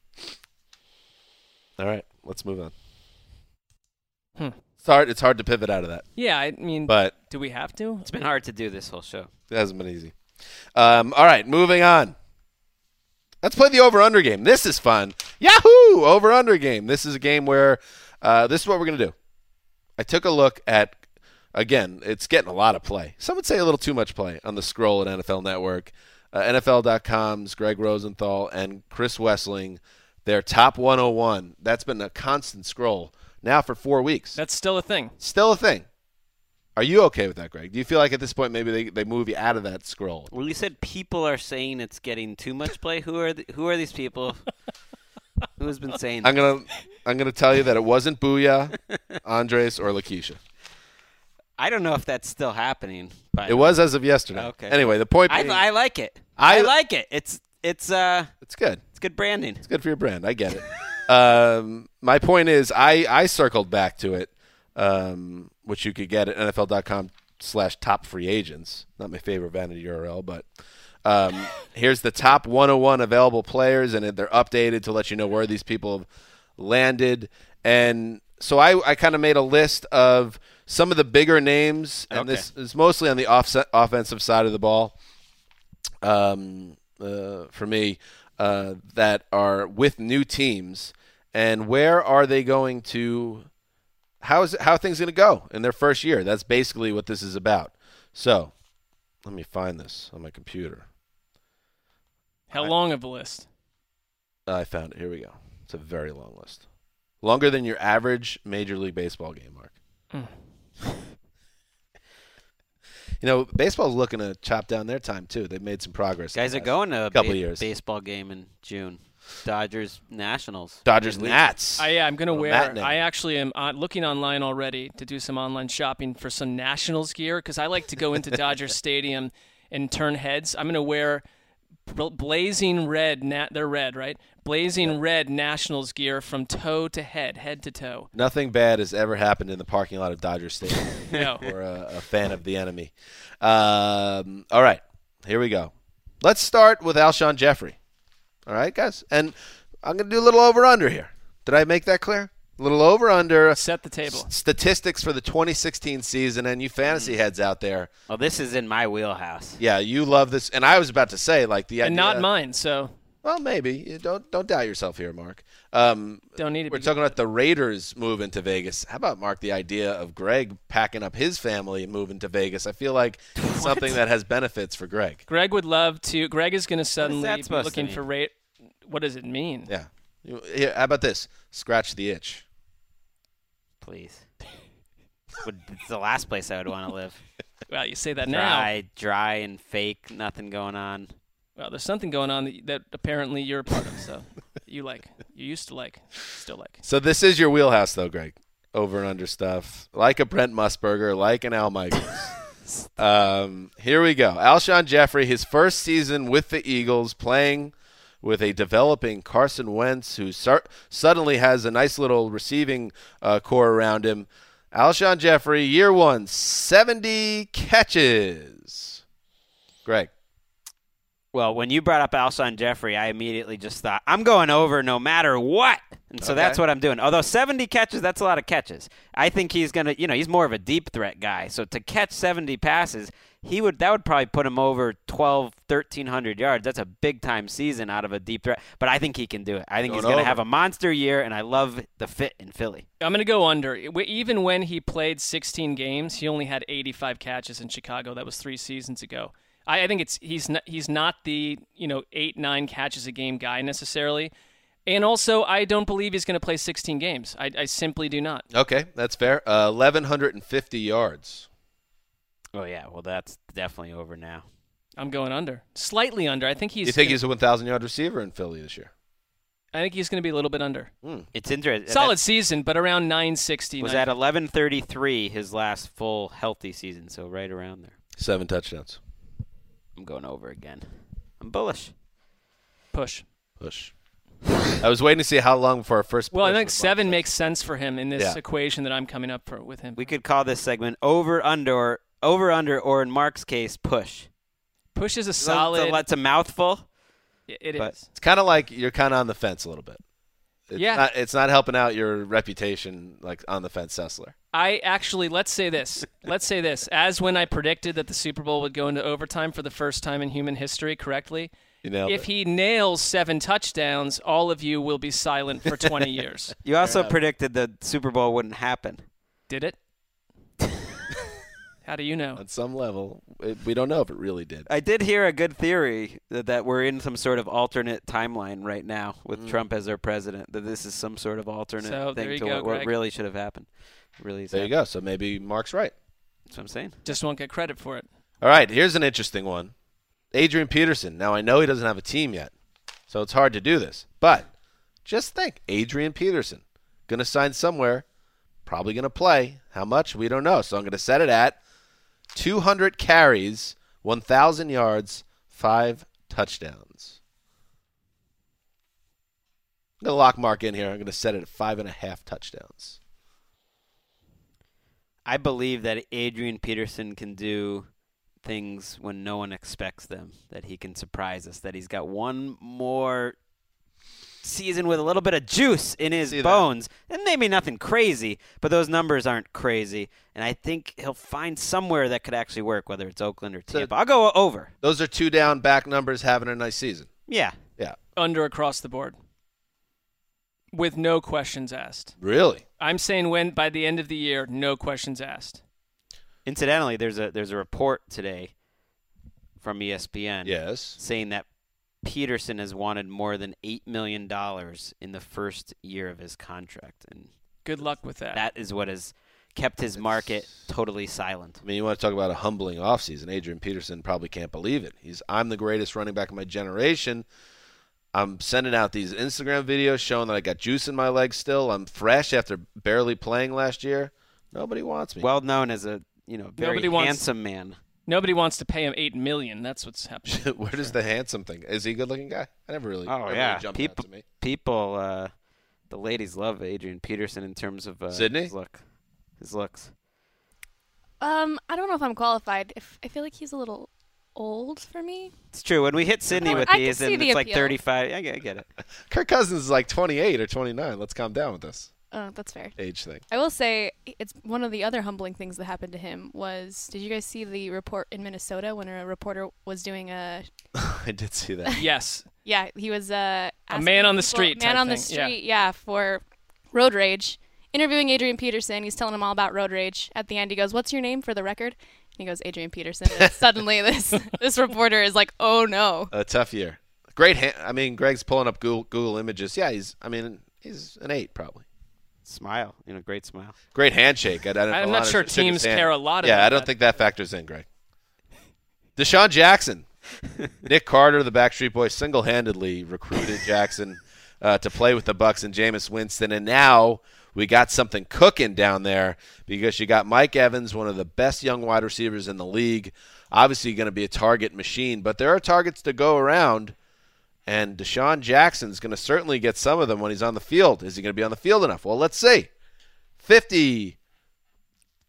Speaker 2: All right. Let's move on.
Speaker 4: Hmm.
Speaker 2: It's hard, it's hard to pivot out of that,
Speaker 4: Yeah, I mean,
Speaker 2: but
Speaker 4: do we have to?
Speaker 3: It's been hard to do this whole show.
Speaker 2: it hasn't been easy. Um, all right, moving on. Let's play the over-under game. This is fun. Yahoo! Over-under game. This is a game where uh, this is what we're going to do. I took a look at, again, it's getting a lot of play. Some would say a little too much play on the scroll at N F L Network. Uh, N F L dot com's Greg Rosenthal and Chris Wessling, their top one oh one. That's been a constant scroll now for four weeks.
Speaker 4: That's still a thing.
Speaker 2: Still a thing. Are you okay with that, Greg? Do you feel like at this point maybe they, they move you out of that scroll?
Speaker 3: Well, you said people are saying it's getting too much play. Who are the, who are these people? Who has been saying
Speaker 2: I'm
Speaker 3: this?
Speaker 2: gonna I'm gonna tell you that it wasn't Booyah, Andres, or Lakeisha.
Speaker 3: I don't know if that's still happening. But
Speaker 2: It was as of yesterday.
Speaker 3: Okay.
Speaker 2: Anyway, the point
Speaker 3: I,
Speaker 2: being,
Speaker 3: I like it.
Speaker 2: I-
Speaker 3: I, like it. It's it's uh
Speaker 2: it's good.
Speaker 3: it's good branding.
Speaker 2: It's good for your brand. I get it. um, my point is, I, I circled back to it, um, which you could get at N F L dot com slash top free agents. Not my favorite vanity U R L, but um, here's the top one oh one available players, and they're updated to let you know where these people have landed. And so I, I kind of made a list of some of the bigger names, and
Speaker 3: Okay.
Speaker 2: this is mostly on the offset, offensive side of the ball. Um, uh, for me, uh, that are with new teams, and where are they going to? How is it, how are things going to go in their first year? That's basically what this is about. So, let me find this on my computer.
Speaker 4: How
Speaker 2: I-
Speaker 4: long of a list?
Speaker 2: I found it. Here we go. It's a very long list, longer than your average Major League Baseball game, Mark.
Speaker 4: Mm.
Speaker 2: You know, baseball's looking to chop down their time too. They've made some progress.
Speaker 3: Guys
Speaker 2: the
Speaker 3: are
Speaker 2: last
Speaker 3: going to a
Speaker 2: couple
Speaker 3: ba-
Speaker 2: years.
Speaker 3: baseball game in June. Dodgers Nationals.
Speaker 2: Dodgers
Speaker 3: Midweek.
Speaker 2: Nats.
Speaker 4: I, yeah, I'm going to
Speaker 2: Or
Speaker 4: wear.
Speaker 2: matinee.
Speaker 4: I actually am uh, looking online already to do some online shopping for some Nationals gear because I like to go into Dodger Stadium and turn heads. I'm going to wear bl- blazing red. Na- they're red, right? Blazing red Nationals gear from toe to head, head to toe.
Speaker 2: Nothing bad has ever happened in the parking lot of Dodger Stadium.
Speaker 4: No.
Speaker 2: Or a, a fan of the enemy. Um, all right, here we go. Let's start with Alshon Jeffrey. All right, guys, and I'm going to do a little over-under here. Did I make that clear? A little over-under.
Speaker 4: Set the table.
Speaker 2: S- statistics for the twenty sixteen season, and you fantasy heads out there.
Speaker 3: Oh, this is in my wheelhouse.
Speaker 2: Yeah, you love this. And I was about to say, like, the
Speaker 4: And
Speaker 2: idea.
Speaker 4: not mine, so
Speaker 2: Well, maybe. You don't don't doubt yourself here, Mark. Um,
Speaker 4: don't need to
Speaker 2: We're
Speaker 4: be.
Speaker 2: talking about the Raiders move into Vegas. How about, Mark, the idea of Greg packing up his family and moving to Vegas? I feel like it's something that has benefits for Greg.
Speaker 4: Greg would love to. Greg is going to suddenly
Speaker 3: that
Speaker 4: be
Speaker 3: supposed to
Speaker 4: looking
Speaker 3: mean?
Speaker 4: for rate. What does it mean?
Speaker 2: Yeah. You- here, how about this? Scratch the itch.
Speaker 3: Please. Would- It's the last place I would want to live.
Speaker 4: Well, you say that now.
Speaker 3: Dry, dry and fake, nothing going on.
Speaker 4: Well, there's something going on that, that apparently you're a part of. So you like, you used to like, still like.
Speaker 2: So this is your wheelhouse, though, Greg. Over and under stuff. Like a Brent Musburger, like an Al Michaels. um, here we go. Alshon Jeffrey, his first season with the Eagles, playing with a developing Carson Wentz, who sur- suddenly has a nice little receiving uh, core around him. Alshon Jeffrey, year one, seventy catches. Greg.
Speaker 3: Well, when you brought up Alshon Jeffrey, I immediately just thought, I'm going over no matter what. And so
Speaker 2: Okay.
Speaker 3: that's what I'm doing. Although seventy catches, that's a lot of catches. I think he's going to, you know, he's more of a deep threat guy. So to catch seventy passes, he would that would probably put him over twelve, thirteen hundred yards. That's a big-time season out of a deep threat. But I think he can do it. I think
Speaker 2: Going
Speaker 3: he's going to
Speaker 2: over.
Speaker 3: have a monster year, and I love the fit in Philly.
Speaker 4: I'm going to go under. Even when he played sixteen games, he only had eighty-five catches in Chicago. That was three seasons ago. I, I think it's he's not, he's not the you know eight nine catches a game guy necessarily, and also I don't believe he's going to play sixteen games. I, I simply do not.
Speaker 2: Okay, that's fair. Uh, eleven fifty yards.
Speaker 3: Oh yeah, well that's definitely over now.
Speaker 4: I'm going under, slightly under. I think he's.
Speaker 2: You think
Speaker 4: gonna,
Speaker 2: he's a one thousand yard receiver in Philly this year?
Speaker 4: I think he's going to be a little bit under.
Speaker 2: Mm.
Speaker 3: It's interesting.
Speaker 4: Solid season, but around nine sixty.
Speaker 3: Was at eleven thirty-three his last full healthy season, so right around there.
Speaker 2: Seven touchdowns.
Speaker 3: I'm going over again. I'm bullish.
Speaker 4: Push.
Speaker 2: Push. I was waiting to see how long before our first.
Speaker 4: Well, I
Speaker 2: push
Speaker 4: think
Speaker 2: was
Speaker 4: seven
Speaker 2: Mark.
Speaker 4: makes sense for him in this
Speaker 2: Yeah.
Speaker 4: equation that I'm coming up for with him.
Speaker 3: We could call this segment over under over under or in Mark's case push.
Speaker 4: Push is a
Speaker 3: So-
Speaker 4: solid.
Speaker 3: So that's a mouthful.
Speaker 4: It it
Speaker 3: but-
Speaker 4: is.
Speaker 2: It's kind of like you're kind of on the fence a little bit. It's
Speaker 4: Yeah.
Speaker 2: Not, it's not helping out your reputation like on the fence, Sessler.
Speaker 4: I actually, let's say this. Let's say this. As when I predicted that the Super Bowl would go into overtime for the first time in human history correctly,
Speaker 2: You nailed
Speaker 4: if
Speaker 2: it.
Speaker 4: he nails seven touchdowns, all of you will be silent for twenty years.
Speaker 3: You also predicted the Super Bowl wouldn't happen.
Speaker 4: Did it? How do you know?
Speaker 2: On some level, it, we don't know if it really did.
Speaker 3: I did hear a good theory that, that we're in some sort of alternate timeline right now with
Speaker 2: Mm.
Speaker 3: Trump as our president. That this is some sort of alternate
Speaker 4: So, there
Speaker 3: thing
Speaker 4: you
Speaker 3: to
Speaker 4: go,
Speaker 3: what, what
Speaker 4: Greg.
Speaker 3: really should have happened. Really, is
Speaker 2: There you
Speaker 3: happening.
Speaker 2: go. So maybe Mark's right.
Speaker 3: That's what I'm saying.
Speaker 4: Just won't get credit for it.
Speaker 2: All right, here's an interesting one. Adrian Peterson. Now, I know he doesn't have a team yet, so it's hard to do this. But just think, Adrian Peterson, going to sign somewhere, probably going to play. How much? We don't know. So I'm going to set it at two hundred carries, one thousand yards, five touchdowns. I'm going to lock Mark in here. I'm going to set it at five and a half touchdowns.
Speaker 3: I believe that Adrian Peterson can do things when no one expects them, that he can surprise us, that he's got one more season with a little bit of juice in his
Speaker 2: See that.
Speaker 3: bones. And maybe nothing crazy, but those numbers aren't crazy. And I think he'll find somewhere that could actually work, whether it's Oakland or
Speaker 2: So-
Speaker 3: Tampa. I'll go over.
Speaker 2: Those are two down back numbers having a nice season.
Speaker 3: Yeah.
Speaker 2: Yeah.
Speaker 4: Under across the board. With no questions asked.
Speaker 2: Really?
Speaker 4: I'm saying when by the end of the year, no questions asked.
Speaker 3: Incidentally, there's a there's a report today from E S P N
Speaker 2: Yes.
Speaker 3: saying that Peterson has wanted more than eight million dollars in the first year of his contract. And
Speaker 4: Good luck with that.
Speaker 3: that is what has kept his market totally silent.
Speaker 2: I mean, you want to talk about a humbling offseason. Adrian Peterson probably can't believe it. He's, I'm the greatest running back of my generation. I'm sending out these Instagram videos showing that I got juice in my legs still. I'm fresh after barely playing last year. Nobody wants me.
Speaker 3: Well known as a you know very
Speaker 4: Nobody wants-
Speaker 3: handsome man.
Speaker 4: Nobody wants to pay him eight million. That's what's happening.
Speaker 2: Where does the handsome thing? Is he a good-looking guy? I never really.
Speaker 3: Oh
Speaker 2: never
Speaker 3: yeah,
Speaker 2: really jumped
Speaker 3: people
Speaker 2: out to me.
Speaker 3: people uh, the ladies love Adrian Peterson in terms of uh,
Speaker 2: Sydney?
Speaker 3: his look, his looks.
Speaker 7: Um, I don't know if I'm qualified. If I feel like he's a little old for me.
Speaker 3: It's true. When we hit Sydney
Speaker 7: I
Speaker 3: with
Speaker 7: can
Speaker 3: these,
Speaker 7: see
Speaker 3: and
Speaker 7: the
Speaker 3: it's like
Speaker 7: appeal.
Speaker 3: thirty-five. I get, I get it.
Speaker 2: Kirk Cousins is like twenty-eight or twenty-nine. Let's calm down with this
Speaker 7: Oh, that's fair.
Speaker 2: age thing.
Speaker 7: I will say it's one of the other humbling things that happened to him was, did you guys see the report in Minnesota when a reporter was doing a,
Speaker 2: I did see that.
Speaker 4: Yes.
Speaker 7: yeah, he was uh,
Speaker 4: A
Speaker 7: asking
Speaker 4: man on the
Speaker 7: people-
Speaker 4: street
Speaker 7: man
Speaker 4: type
Speaker 7: on the
Speaker 4: thing, yeah.
Speaker 7: street, yeah, for road rage, interviewing Adrian Peterson. He's telling him all about road rage. At the end, he goes, "What's your name for the record?" And he goes, "Adrian Peterson." And suddenly, this this reporter is like, "Oh no."
Speaker 2: A tough year. Great. Ha- I mean, Greg's pulling up Google, Google images. Yeah, he's. I mean, he's an eight probably.
Speaker 3: Smile, you know, great smile.
Speaker 2: Great handshake. I, I don't
Speaker 4: I'm
Speaker 2: know
Speaker 4: not
Speaker 2: how to
Speaker 4: sure
Speaker 2: shake his
Speaker 4: teams
Speaker 2: hand.
Speaker 4: care a lot
Speaker 2: Yeah,
Speaker 4: about
Speaker 2: I don't
Speaker 4: that.
Speaker 2: think that factors in, Greg. Deshaun Jackson. Nick Carter, the Backstreet Boys, single-handedly recruited Jackson uh, to play with the Bucks and Jameis Winston, and now we got something cooking down there because you got Mike Evans, one of the best young wide receivers in the league, obviously going to be a target machine, but there are targets to go around, and Deshaun Jackson's going to certainly get some of them when he's on the field. Is he going to be on the field enough? Well, let's see. fifty,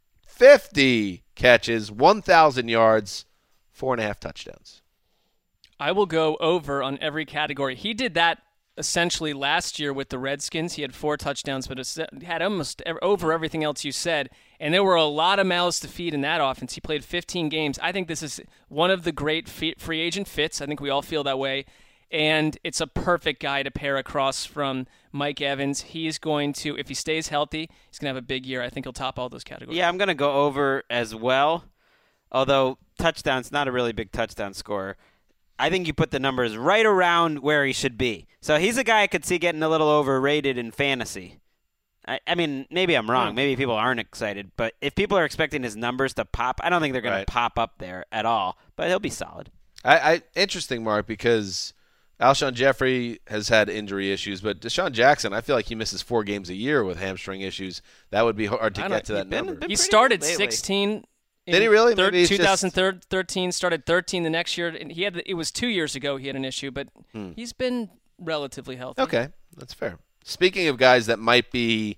Speaker 2: fifty catches, one thousand yards, four and a half touchdowns.
Speaker 4: I will go over on every category. He did that essentially last year with the Redskins. He had four touchdowns, but had almost over everything else you said. And there were a lot of mouths to feed in that offense. He played fifteen games. I think this is one of the great free agent fits. I think we all feel that way. And it's a perfect guy to pair across from Mike Evans. He's going to, if he stays healthy, he's going to have a big year. I think he'll top all those categories.
Speaker 3: Yeah, I'm going to go over as well. Although touchdowns, not a really big touchdown scorer. I think you put the numbers right around where he should be. So he's a guy I could see getting a little overrated in fantasy. I, I mean, maybe I'm wrong. Maybe people aren't excited. But if people are expecting his numbers to pop, I don't think they're going
Speaker 2: Right.
Speaker 3: to pop up there at all. But he'll be solid.
Speaker 2: I, I interesting, Mark, because Alshon Jeffrey has had injury issues, but Deshaun Jackson, I feel like he misses four games a year with hamstring issues. That would be hard to
Speaker 4: I
Speaker 2: get
Speaker 4: don't-
Speaker 2: to that
Speaker 3: he's been-
Speaker 2: number.
Speaker 3: been
Speaker 4: He
Speaker 3: pretty
Speaker 4: started
Speaker 3: good lately.
Speaker 4: sixteen.
Speaker 2: Did he really?
Speaker 4: Thir-
Speaker 2: Maybe it's just-
Speaker 4: twenty thirteen, started thirteen the next year. And he had it was two years ago he had an issue, but
Speaker 2: Hmm.
Speaker 4: he's been relatively healthy.
Speaker 2: Okay, that's fair. Speaking of guys that might be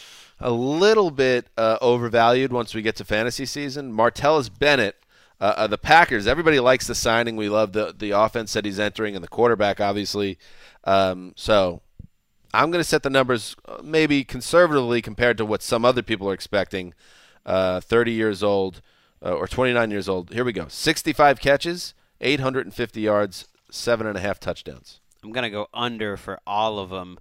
Speaker 2: a little bit uh, overvalued once we get to fantasy season, Martellus Bennett, uh, uh, the Packers. Everybody likes the signing. We love the the offense that he's entering and the quarterback, obviously. Um, so I'm going to set the numbers uh, maybe conservatively compared to what some other people are expecting. Uh, thirty years old uh, or twenty-nine years old. Here we go. sixty-five catches, eight hundred fifty yards, seven and a half touchdowns.
Speaker 3: I'm going to go under for all of them.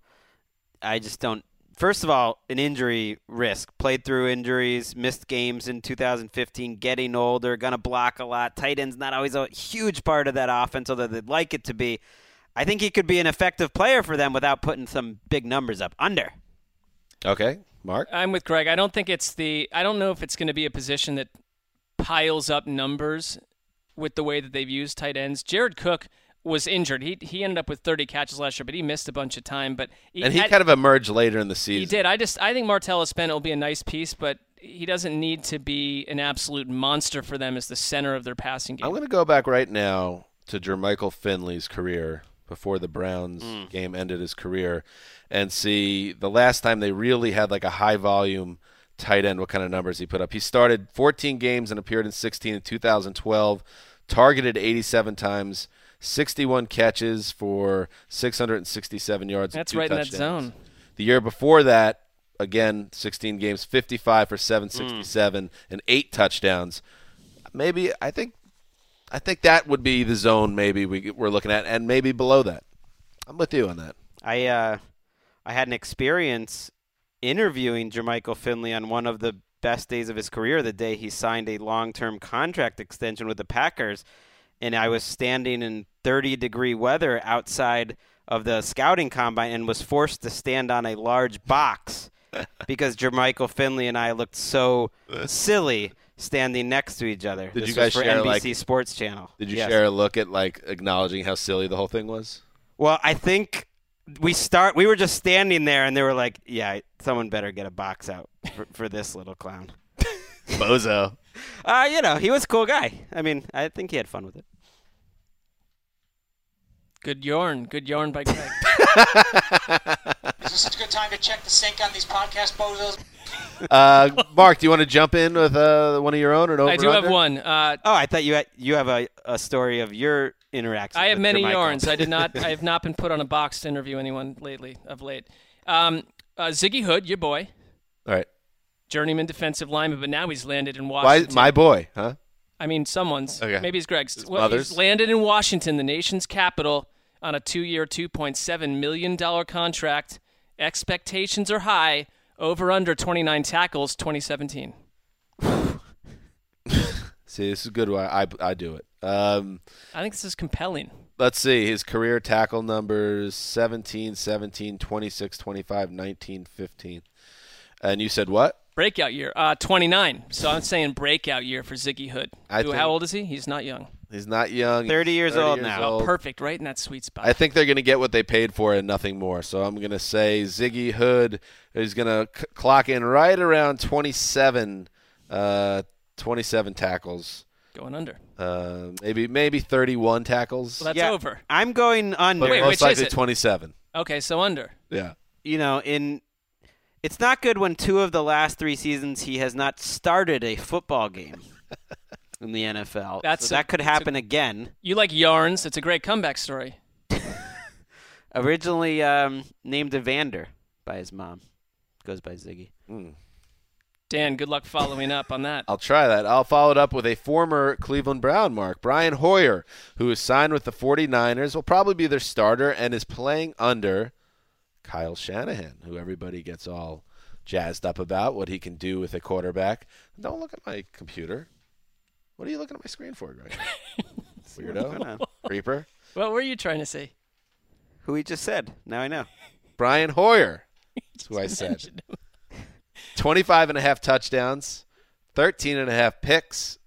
Speaker 3: I just don't. First of all, an injury risk. Played through injuries, missed games in two thousand fifteen, getting older, going to block a lot. Tight end's not always a huge part of that offense, although they'd like it to be. I think he could be an effective player for them without putting some big numbers up. Under.
Speaker 2: Okay, Mark?
Speaker 4: I'm with Greg. I don't think it's the. I don't know if it's going to be a position that piles up numbers with the way that they've used tight ends. Jared Cook was injured. He he ended up with thirty catches last year, but he missed a bunch of time. But he
Speaker 2: And he
Speaker 4: had,
Speaker 2: kind of emerged later in the season.
Speaker 4: he did. I just I think Martellus Bennett will be a nice piece, but he doesn't need to be an absolute monster for them as the center of their passing game.
Speaker 2: I'm going to go back right now to Jermichael Finley's career before the Browns
Speaker 4: Mm.
Speaker 2: game ended his career and see the last time they really had like a high volume tight end, what kind of numbers he put up. He started fourteen games and appeared in sixteen in two thousand twelve, targeted eighty-seven times, sixty-one catches for six hundred sixty-seven yards. and
Speaker 4: That's
Speaker 2: two
Speaker 4: right in that
Speaker 2: touchdowns.
Speaker 4: zone.
Speaker 2: The year before that, again, sixteen games, fifty-five for seven sixty-seven and eight touchdowns. Maybe I think I think that would be the zone maybe we, we're looking at, and maybe below that. I'm with you on that.
Speaker 3: I uh, I had an experience interviewing Jermichael Finley on one of the best days of his career, the day he signed a long-term contract extension with the Packers, and I was standing in thirty-degree weather outside of the scouting combine and was forced to stand on a large box because Jermichael Finley and I looked so silly standing next to each other.
Speaker 2: Did
Speaker 3: This
Speaker 2: you guys
Speaker 3: was for
Speaker 2: share
Speaker 3: N B C
Speaker 2: like
Speaker 3: Sports Channel?
Speaker 2: Did you
Speaker 3: Yes.
Speaker 2: share a look at like acknowledging how silly the whole thing was?
Speaker 3: Well, I think we start. We were just standing there, and they were like, "Yeah, someone better get a box out for, for this little clown."
Speaker 2: Bozo.
Speaker 3: Uh, you know, he was a cool guy. I mean, I think he had fun with it.
Speaker 4: Good yarn. Good yarn by Greg.
Speaker 6: Is this a good time to check the sync on these podcast bozos?
Speaker 2: uh, Mark, do you want to jump in with uh, one of your own? Or over
Speaker 4: I do have
Speaker 2: under?
Speaker 4: one. Uh,
Speaker 3: Oh, I thought you had, you have a, a story of your interaction.
Speaker 4: I have
Speaker 3: with
Speaker 4: many
Speaker 3: Jermichael.
Speaker 4: yarns. I did not. I have not been put on a box to interview anyone lately. Of late, um, uh, Ziggy Hood, your boy,
Speaker 2: All right.
Speaker 4: journeyman defensive lineman, but now he's landed in
Speaker 2: Why,
Speaker 4: Washington.
Speaker 2: my boy, huh?
Speaker 4: I mean, someone's.
Speaker 2: Okay.
Speaker 4: Maybe it's Greg's.
Speaker 2: His
Speaker 4: Well,
Speaker 2: mother's?
Speaker 4: he's landed in Washington, the nation's capital, on a two-year, two point seven million dollars contract. Expectations are high. Over under twenty-nine tackles, twenty seventeen.
Speaker 2: See, this is good. Why I, I do it. Um,
Speaker 4: I think this is compelling.
Speaker 2: let's see. His career tackle numbers seventeen, seventeen, twenty-six, twenty-five, nineteen, fifteen. And you said what?
Speaker 4: Breakout year. Uh, twenty-nine. So I'm saying breakout year for Ziggy Hood.
Speaker 2: I
Speaker 4: Who,
Speaker 2: think-
Speaker 4: how old is he? He's not young.
Speaker 2: He's not young.
Speaker 3: thirty years
Speaker 2: thirty
Speaker 3: old
Speaker 2: years
Speaker 3: now.
Speaker 2: old.
Speaker 4: Perfect, right in that sweet spot.
Speaker 2: I think they're going to get what they paid for and nothing more. So I'm going to say Ziggy Hood is going to c- clock in right around twenty-seven, uh, twenty-seven tackles.
Speaker 4: Going under.
Speaker 2: Uh, maybe maybe thirty-one tackles.
Speaker 4: Well, that's
Speaker 3: Yeah,
Speaker 4: over.
Speaker 3: I'm going under.
Speaker 2: but
Speaker 4: Wait,
Speaker 2: most
Speaker 4: which is
Speaker 2: likely
Speaker 4: it?
Speaker 2: twenty-seven.
Speaker 4: Okay, so under.
Speaker 2: Yeah.
Speaker 3: You know, in it's not good when two of the last three seasons he has not started a football game. in the N F L.
Speaker 4: That's
Speaker 3: so
Speaker 4: a-
Speaker 3: that could
Speaker 4: it's a-
Speaker 3: happen again.
Speaker 4: You like yarns? It's a great comeback story.
Speaker 3: Originally um, named Evander by his mom. Goes by Ziggy.
Speaker 2: Mm.
Speaker 4: Dan, good luck following up on that.
Speaker 2: I'll try that. I'll follow it up with a former Cleveland Brown, Mark. Brian Hoyer, who is signed with the 49ers, will probably be their starter and is playing under Kyle Shanahan, who everybody gets all jazzed up about, what he can do with a quarterback. Don't look at my computer. What are you looking at my screen for, Greg? Weirdo? Creeper?
Speaker 4: What were you trying to say?
Speaker 3: Who he just said. Now I know.
Speaker 2: Brian Hoyer. That's who I said. twenty-five and a half touchdowns, thirteen and a half picks,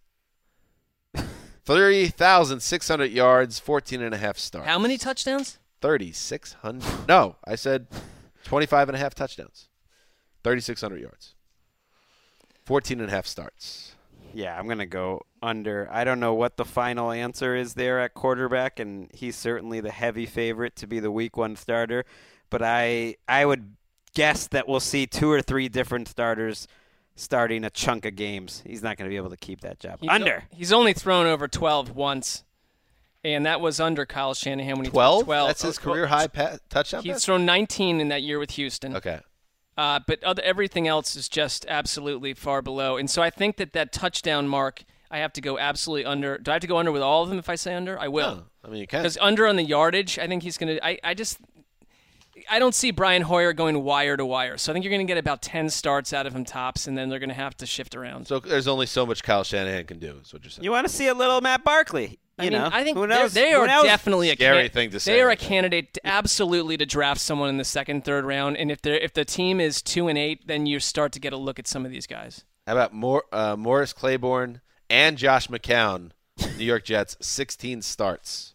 Speaker 2: three thousand six hundred yards, fourteen and a half starts.
Speaker 4: How many touchdowns?
Speaker 2: thirty-six hundred. No, I said twenty-five and a half touchdowns, thirty-six hundred yards, fourteen and a half starts.
Speaker 3: Yeah, I'm going to go under. I don't know what the final answer is there at quarterback, and he's certainly the heavy favorite to be the week one starter. But I I would guess that we'll see two or three different starters starting a chunk of games. He's not going to be able to keep that job.
Speaker 4: He's
Speaker 3: under.
Speaker 4: O- he's only thrown over twelve once, and that was under Kyle Shanahan when he
Speaker 2: twelve?
Speaker 4: threw twelve.
Speaker 2: That's his
Speaker 4: Oh,
Speaker 2: career high pa- touchdown
Speaker 4: He's
Speaker 2: pass?
Speaker 4: thrown nineteen in that year with Houston.
Speaker 2: Okay.
Speaker 4: Uh, but other, everything else is just absolutely far below. And so I think that that touchdown mark, I have to go absolutely under. Do I have to go under with all of them if I say under? I will.
Speaker 2: No, I mean, you can.
Speaker 4: Because under on the yardage, I think he's going to – I I just – I don't see Brian Hoyer going wire to wire. So I think you're going to get about ten starts out of him tops, and then they're going to have to shift around.
Speaker 2: So there's only so much Kyle Shanahan can do, is what you're saying.
Speaker 3: You want to see a little Matt Barkley. You
Speaker 4: I mean,
Speaker 3: know,
Speaker 4: I think
Speaker 3: who
Speaker 4: they're-
Speaker 3: knows?
Speaker 4: they
Speaker 3: Who
Speaker 4: are
Speaker 3: knows?
Speaker 4: definitely a
Speaker 2: Scary
Speaker 4: can-
Speaker 2: thing to say.
Speaker 4: They are a
Speaker 2: I think.
Speaker 4: candidate to absolutely to draft someone in the second, third round. And if they if the team is two and eight, then you start to get a look at some of these guys.
Speaker 2: How about Mor- uh, Morris Claiborne and Josh McCown, New York Jets, sixteen starts.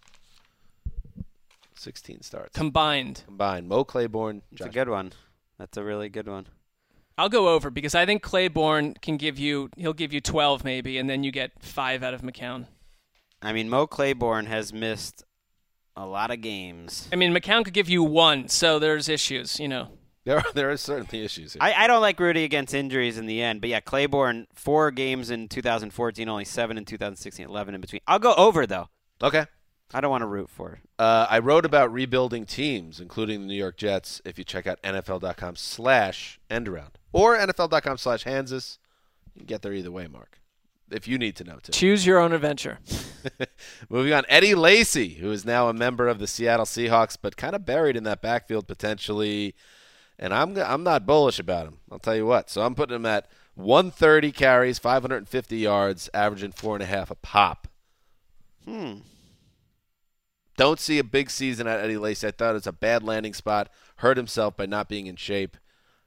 Speaker 2: sixteen starts.
Speaker 4: Combined.
Speaker 2: Combined. Mo Claiborne.
Speaker 3: It's
Speaker 2: Josh
Speaker 3: a good one. That's a really good one.
Speaker 4: I'll go over because I think Claiborne can give you he'll give you twelve maybe, and then you get five out of McCown.
Speaker 3: I mean, Mo Claiborne has missed a lot of games.
Speaker 4: I mean, McCown could give you one, so there's issues, you know.
Speaker 2: There are, there are certainly issues here.
Speaker 3: I, I don't like rooting against injuries in the end, but yeah, Claiborne, four games in two thousand fourteen, only seven in two thousand sixteen, eleven in between. I'll go over, though.
Speaker 2: Okay.
Speaker 3: I don't want to root for it.
Speaker 2: Uh, I wrote about rebuilding teams, including the New York Jets, if you check out NFL.com slash endaround or NFL.com slash Hansis. You can get there either way, Mark, if you need to know, too.
Speaker 4: Choose your own adventure.
Speaker 2: Moving on, Eddie Lacy, who is now a member of the Seattle Seahawks, but kind of buried in that backfield potentially. And I'm I'm not bullish about him. I'll tell you what. So I'm putting him at one thirty carries, five hundred fifty yards, averaging four and a half a pop.
Speaker 3: Hmm.
Speaker 2: Don't see a big season at Eddie Lacy. I thought it was a bad landing spot. Hurt himself by not being in shape.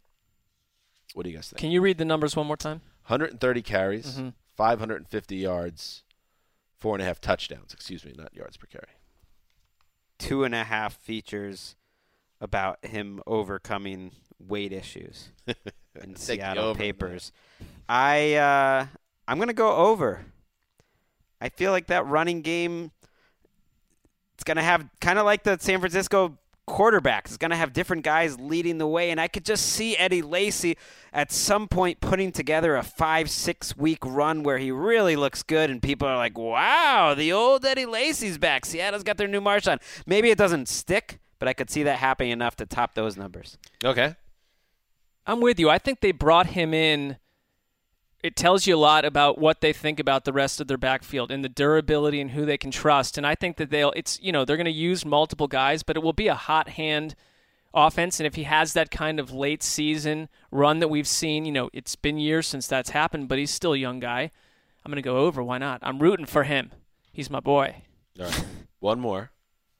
Speaker 2: What do you guys think?
Speaker 4: Can you read the numbers one more time?
Speaker 2: one hundred thirty carries,
Speaker 4: Mm-hmm.
Speaker 2: five hundred fifty yards, four and a half touchdowns. Excuse me, not yards per carry.
Speaker 3: Two and a half features about him overcoming weight issues in
Speaker 2: the
Speaker 3: Seattle
Speaker 2: over on
Speaker 3: papers. I uh, I'm gonna go over. I feel like that running game. It's gonna have kind of like the San Francisco quarterback. It's gonna have different guys leading the way, and I could just see Eddie Lacy at some point putting together a five, six week run where he really looks good, and people are like, "Wow, the old Eddie Lacy's back. Seattle's got their new Marshawn." Maybe it doesn't stick, but I could see that happening enough to top those numbers.
Speaker 2: Okay.
Speaker 4: I'm with you. I think they brought him in. It tells you a lot about what they think about the rest of their backfield and the durability and who they can trust. And I think that they'll, it's, you know, they're going to use multiple guys, but it will be a hot hand offense. And if he has that kind of late season run that we've seen, you know, it's been years since that's happened, but he's still a young guy. I'm going to go over. Why not? I'm rooting for him. He's my boy.
Speaker 2: All right. One more.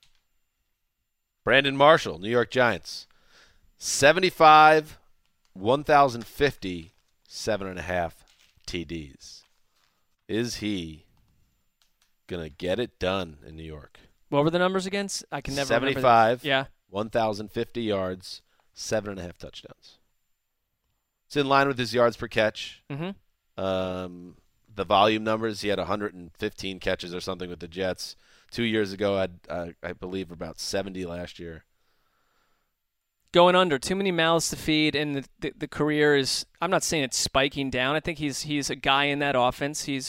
Speaker 2: Brandon Marshall, New York Giants. seventy-five, one thousand fifty, seven and a half T Ds. Is he going to get it done in New York?
Speaker 4: What were the numbers again? I can never remember.
Speaker 2: seventy-five,
Speaker 4: Yeah.
Speaker 2: one thousand fifty yards, seven and a half touchdowns. It's in line with his yards per catch.
Speaker 4: Mm-hmm.
Speaker 2: Um, the volume numbers, he had one hundred fifteen catches or something with the Jets. Two years ago, I'd, uh, I believe about seventy last year.
Speaker 4: Going under. Too many mouths to feed, and the, the the career is. I'm not saying it's spiking down. I think he's he's a guy in that offense. He's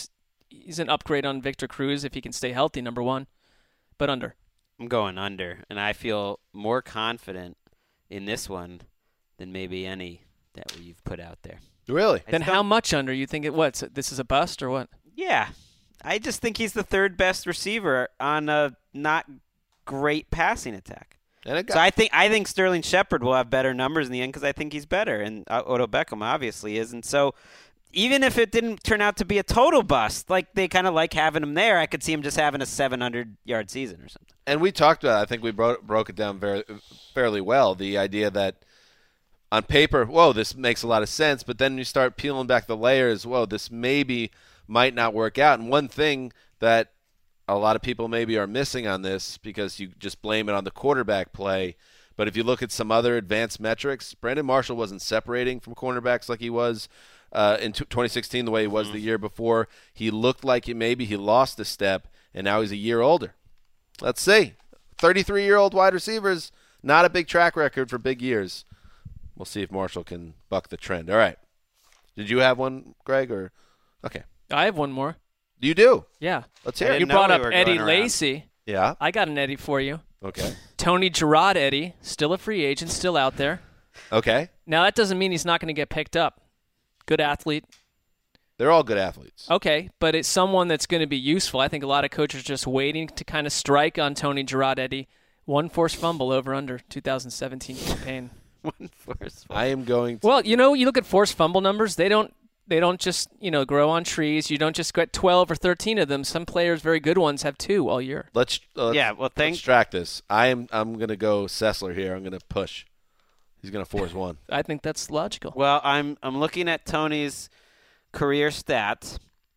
Speaker 4: he's an upgrade on Victor Cruz if he can stay healthy, number one. But under.
Speaker 3: I'm going under, and I feel more confident in this one than maybe any that you've put out there.
Speaker 2: Really?
Speaker 4: Then how much under? You think it what? This is a bust or what?
Speaker 3: Yeah. I just think he's the third best receiver on a not great passing attack.
Speaker 2: And it got-
Speaker 3: so I think I think Sterling Shepard will have better numbers in the end because I think he's better, and uh, Odell Beckham obviously is. And so even if it didn't turn out to be a total bust, like they kind of like having him there, I could see him just having a seven hundred yard season or something.
Speaker 2: And we talked about it. I think we broke, broke it down very, fairly well, the idea that on paper, whoa, this makes a lot of sense, but then you start peeling back the layers, whoa, this maybe might not work out. And one thing that a lot of people maybe are missing on this because you just blame it on the quarterback play, but if you look at some other advanced metrics, Brandon Marshall wasn't separating from cornerbacks like he was uh, in twenty sixteen the way he was mm-hmm. the year before. He looked like he, maybe he lost a step, and now he's a year older. Let's see. thirty-three-year-old wide receivers, not a big track record for big years. We'll see if Marshall can buck the trend. All right. Did you have one, Greg? Or okay.
Speaker 4: I have one more.
Speaker 2: You do?
Speaker 4: Yeah.
Speaker 2: Let's hear it.
Speaker 4: You brought up Eddie Lacy.
Speaker 2: Yeah.
Speaker 4: I got an Eddie for you.
Speaker 2: Okay.
Speaker 4: Tony Gerard Eddie, still a free agent, still out there.
Speaker 2: Okay.
Speaker 4: Now, that doesn't mean he's not going to get picked up. Good athlete.
Speaker 2: They're all good athletes.
Speaker 4: Okay, but it's someone that's going to be useful. I think a lot of coaches are just waiting to kind of strike on Tony Gerard Eddie. One forced fumble over under two thousand seventeen campaign.
Speaker 3: One forced fumble.
Speaker 2: I am going to.
Speaker 4: Well, you know, you look at forced fumble numbers, they don't they don't just, you know, grow on trees. You don't just get twelve or thirteen of them. Some players, very good ones, have two all year.
Speaker 2: Let's, uh, let's
Speaker 3: Yeah, well, thank
Speaker 2: let's track this. I am I'm going to go Sessler here. I'm going to push. He's going to force one.
Speaker 4: I think that's logical.
Speaker 3: Well, I'm I'm looking at Tony's career stats.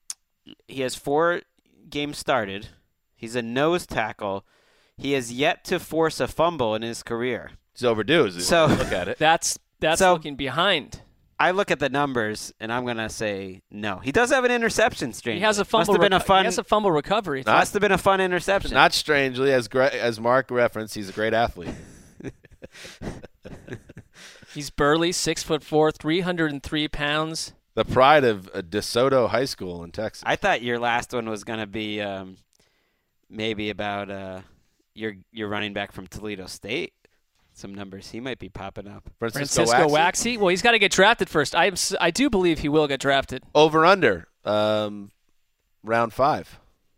Speaker 3: He has four games started. He's a nose tackle. He has yet to force a fumble in his career.
Speaker 2: He's overdue. As
Speaker 3: So
Speaker 2: look at it.
Speaker 4: That's that's
Speaker 3: So-
Speaker 4: looking behind.
Speaker 3: I look at the numbers, and I'm going to say no. He does have an interception, strangely.
Speaker 4: He has a fumble.
Speaker 3: Must have been a
Speaker 4: reco-
Speaker 3: fun.
Speaker 4: He has a fumble recovery.
Speaker 2: Not-
Speaker 3: must have been a fun interception.
Speaker 2: Not strangely, as Gre- as Mark referenced, he's a great athlete.
Speaker 4: He's burly, six foot four, three hundred and three pounds.
Speaker 2: The pride of uh, DeSoto High School in Texas.
Speaker 3: I thought your last one was going to be um, maybe about uh, your your running back from Toledo State. Some numbers he might be popping up.
Speaker 2: Francisco,
Speaker 4: Francisco
Speaker 2: Waxy?
Speaker 4: Waxy. Well, he's got to get drafted first. I I do believe he will get drafted.
Speaker 2: Over under um, round five.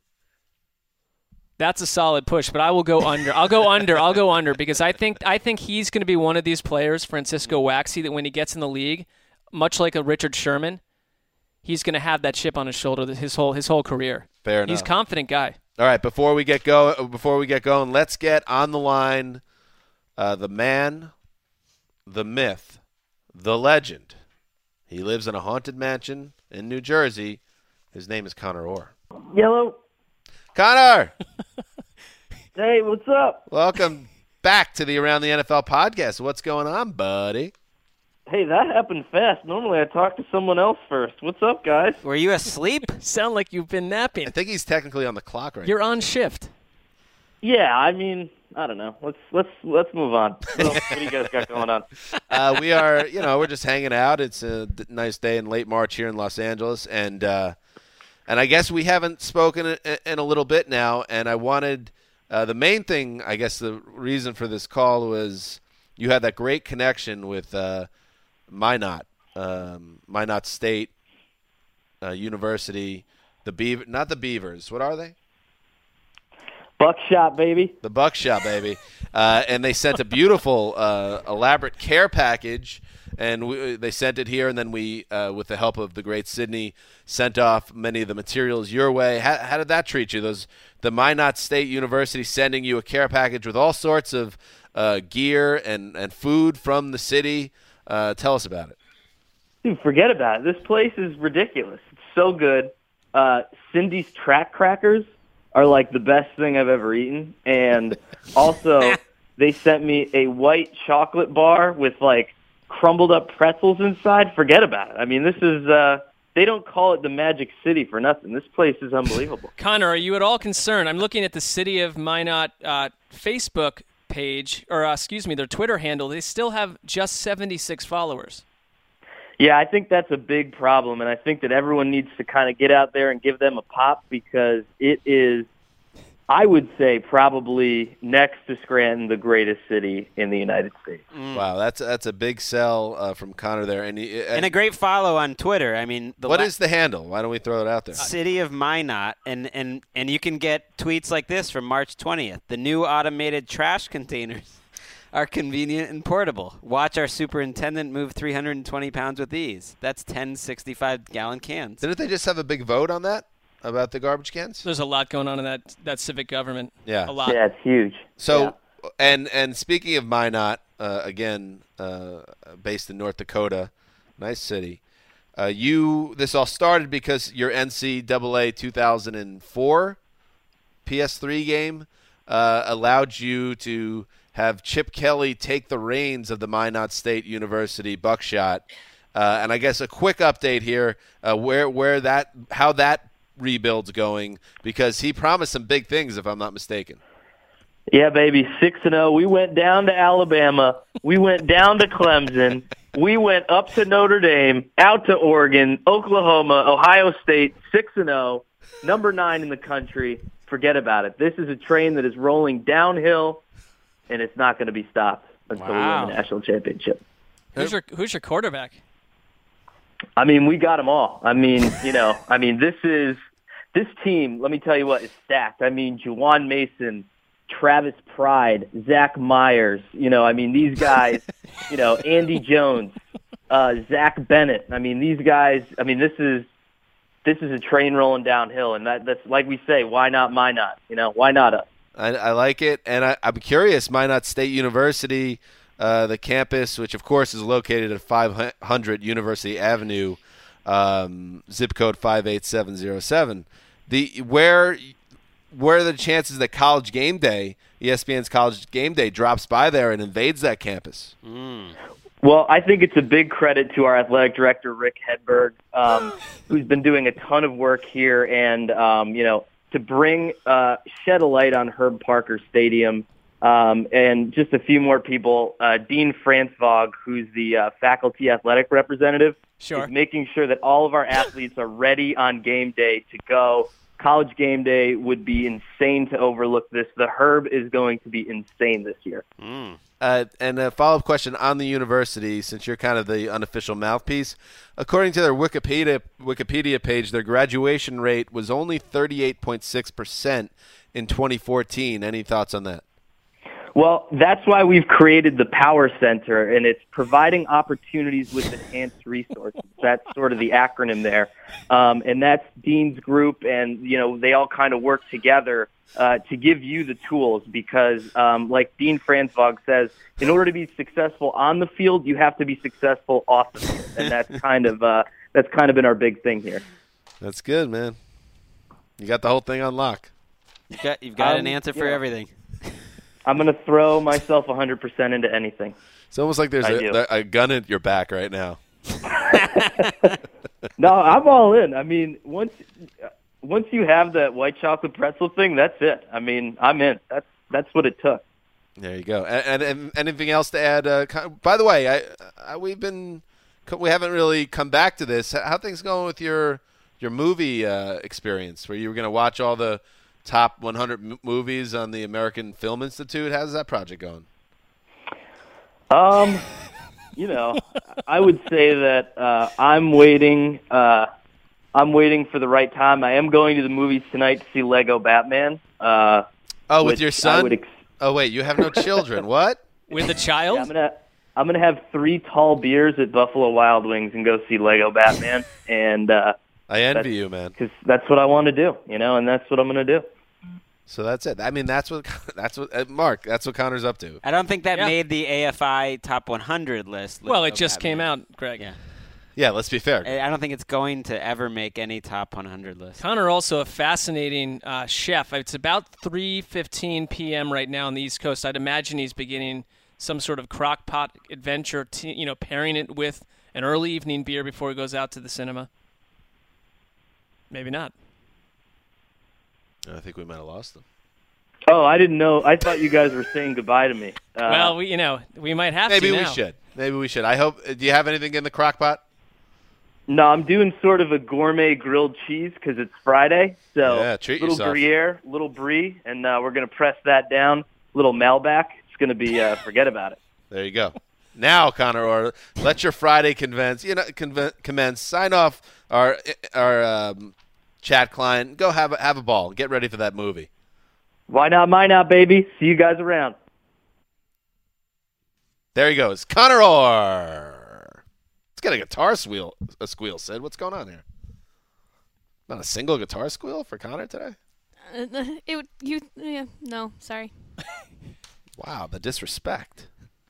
Speaker 4: That's a solid push, but I will go under. I'll go under. I'll go under because I think I think he's going to be one of these players, Francisco Waxy, that when he gets in the league, much like a Richard Sherman, he's going to have that chip on his shoulder his whole his whole career.
Speaker 2: Fair enough.
Speaker 4: He's a confident guy.
Speaker 2: All right, before we get go, before we get going, let's get on the line uh, the man, the myth, the legend. He lives in a haunted mansion in New Jersey. His name is Connor Orr.
Speaker 11: Yellow.
Speaker 2: Connor!
Speaker 11: Hey, what's up?
Speaker 2: Welcome back to the Around the N F L podcast. What's going on, buddy?
Speaker 11: Hey, that happened fast. Normally I talk to someone else first. What's up, guys?
Speaker 3: Were you asleep?
Speaker 4: Sound like you've been napping.
Speaker 2: I think he's technically on the clock right
Speaker 4: You're
Speaker 2: now.
Speaker 4: on shift.
Speaker 11: Yeah, I mean, I don't know. Let's let's let's move on. What, else, what do you guys got going on?
Speaker 2: Uh, we are, you know, we're just hanging out. It's a d- nice day in late March here in Los Angeles, and uh, and I guess we haven't spoken in, in a little bit now. And I wanted uh, the main thing, I guess, the reason for this call was you had that great connection with uh, Minot, um, Minot State uh, University, the Beaver, not the Beavers. What are they?
Speaker 11: Buckshot, baby.
Speaker 2: The Buckshot, baby. Uh, and they sent a beautiful, uh, elaborate care package, and we, they sent it here, and then we, uh, with the help of the great Sydney, sent off many of the materials your way. How, how did that treat you? Those the Minot State University sending you a care package with all sorts of uh, gear and, and food from the city. Uh, tell us about it.
Speaker 11: Dude, forget about it. This place is ridiculous. It's so good. Uh, Cindy's Track Crackers are like the best thing I've ever eaten. And also, they sent me a white chocolate bar with like crumbled up pretzels inside. Forget about it. I mean, this is, uh, they don't call it the Magic City for nothing. This place is unbelievable.
Speaker 4: Connor, are you at all concerned? I'm looking at the City of Minot uh, Facebook page, or uh, excuse me, their Twitter handle. They still have just seventy-six followers.
Speaker 11: Yeah, I think that's a big problem, and I think that everyone needs to kind of get out there and give them a pop because it is, I would say, probably next to Scranton, the greatest city in the United States.
Speaker 2: Mm. Wow, that's that's a big sell uh, from Connor there, and, he, uh,
Speaker 3: and a great follow on Twitter. I mean, the
Speaker 2: what
Speaker 3: la-
Speaker 2: is the handle? Why don't we throw it out there?
Speaker 3: City of Minot, and and and you can get tweets like this from March twentieth. The new automated trash containers are convenient and portable. Watch our superintendent move three hundred twenty pounds with ease. That's ten sixty-five gallon cans.
Speaker 2: Didn't they just have a big vote on that? About the garbage cans?
Speaker 4: There's a lot going on in that that civic government.
Speaker 2: Yeah.
Speaker 4: A lot.
Speaker 11: Yeah, it's huge.
Speaker 2: So, yeah. and and speaking of Minot, uh, again, uh, based in North Dakota, nice city. Uh, you this all started because your N C double A two thousand four P S three game uh, allowed you to have Chip Kelly take the reins of the Minot State University Buckshot. Uh, and I guess a quick update here, uh, where where that how that rebuild's going, because he promised some big things, if I'm not mistaken.
Speaker 11: Yeah, baby, six and zero. We went down to Alabama. We went down to Clemson. We went up to Notre Dame, out to Oregon, Oklahoma, Ohio State. Six and zero, number nine in the country. Forget about it. This is a train that is rolling downhill, and it's not going to be stopped until
Speaker 4: Wow.
Speaker 11: we win the national championship.
Speaker 4: Who's your Who's your quarterback?
Speaker 11: I mean, we got them all. I mean, you know, I mean, this is this team. Let me tell you what is stacked. I mean, Juwan Mason, Travis Pride, Zach Myers. You know, I mean, these guys. You know, Andy Jones, uh, Zach Bennett. I mean, these guys. I mean, this is this is a train rolling downhill, and that, that's like we say. Why not? My not. You know, why not us?
Speaker 2: I, I like it, and I, I'm curious. Minot State University. Uh, the campus, which of course is located at five hundred University Avenue, um, zip code five eight seven zero seven. The where where are the chances that College Game Day, E S P N's College Game Day, drops by there and invades that campus?
Speaker 3: Mm.
Speaker 11: Well, I think it's a big credit to our athletic director Rick Hedberg, um, who's been doing a ton of work here, and um, you know, to bring uh, shed a light on Herb Parker Stadium. Um, and just a few more people. Uh, Dean Franzvog, who's the uh, faculty athletic representative,
Speaker 4: sure.
Speaker 11: is making sure that all of our athletes are ready on game day to go. College Game Day would be insane to overlook this. The Herb is going to be insane this year.
Speaker 3: Mm.
Speaker 2: Uh, and a follow-up question on the university, since you're kind of the unofficial mouthpiece. According to their Wikipedia Wikipedia page, their graduation rate was only thirty-eight point six percent in twenty fourteen. Any thoughts on that?
Speaker 11: Well, that's why we've created the Power Center, and it's providing opportunities with enhanced resources. That's sort of the acronym there. Um, and that's Dean's group, and, you know, they all kind of work together uh, to give you the tools because, um, like Dean Franzvog says, in order to be successful on the field, you have to be successful off the field. And that's kind of uh, that's kind of been our big thing here.
Speaker 2: That's good, man. You got the whole thing on lock.
Speaker 3: You've got, you've got
Speaker 11: Um,
Speaker 3: an answer for
Speaker 11: yeah.
Speaker 3: everything.
Speaker 11: I'm going to throw myself one hundred percent into anything.
Speaker 2: It's almost like there's
Speaker 11: I do.
Speaker 2: a, a gun at your back right now.
Speaker 11: No, I'm all in. I mean, once once you have that white chocolate pretzel thing, that's it. I mean, I'm in. That's that's what it took.
Speaker 2: There you go. And, and, and anything else to add? Uh, by the way, I, I we've been we haven't really come back to this. How things going with your your movie uh, experience? Where you were going to watch all the top one hundred m- movies on the American Film Institute? How's that project going?
Speaker 11: Um, you know, I would say that uh, I'm waiting. Uh, I'm waiting for the right time. I am going to the movies tonight to see Lego Batman. Uh,
Speaker 2: Oh, with
Speaker 11: which
Speaker 2: your
Speaker 11: I
Speaker 2: son?
Speaker 11: would ex-
Speaker 2: Oh, wait, you have no children. What?
Speaker 4: With a child?
Speaker 11: Yeah, I'm gonna I'm gonna have three tall beers at Buffalo Wild Wings and go see Lego Batman, and uh,
Speaker 2: I envy you, man.
Speaker 11: because that's what I want to do, you know, and that's what I'm gonna do.
Speaker 2: So that's it. I mean, that's what that's what uh, Mark. That's what Connor's up to.
Speaker 3: I don't think that
Speaker 4: Yeah.
Speaker 3: made the A F I top one hundred list.
Speaker 4: Well, it
Speaker 3: Lego
Speaker 4: just came
Speaker 3: Batman.
Speaker 4: out, Greg.
Speaker 3: Yeah.
Speaker 2: Yeah, let's be fair.
Speaker 3: I I don't think it's going to ever make any top one hundred list.
Speaker 4: Connor also a fascinating uh, chef. It's about three fifteen p.m. right now on the East Coast. I'd imagine he's beginning some sort of crock pot adventure, t- you know, pairing it with an early evening beer before he goes out to the cinema. Maybe not.
Speaker 2: I think we might have lost them.
Speaker 11: Oh, I didn't know. I thought you guys were saying goodbye to me. Uh,
Speaker 4: well, we, you know, we might have
Speaker 2: Maybe
Speaker 4: to
Speaker 2: we
Speaker 4: now.
Speaker 2: should. Maybe we should. I hope. Do you have anything in the crock pot?
Speaker 11: No, I'm doing sort of a gourmet grilled cheese because it's Friday. So
Speaker 2: Yeah, treat
Speaker 11: little
Speaker 2: yourself.
Speaker 11: Gruyere, little Brie, and uh, we're going to press that down. Little Malbec. It's going to be, uh, forget about it.
Speaker 2: There you go. Now, Connor Orr, let your Friday convince, you know, conv- commence. Sign off our our um, chat client. Go have a, have a ball. Get ready for that movie.
Speaker 11: Why not, mine out, baby? See you guys around.
Speaker 2: There he goes. Connor Orr. Let's get a guitar squeal, a squeal, Sid. What's going on here? Not a single guitar squeal for Connor today?
Speaker 7: Uh, it would you? Yeah, no, sorry.
Speaker 2: Wow, the disrespect.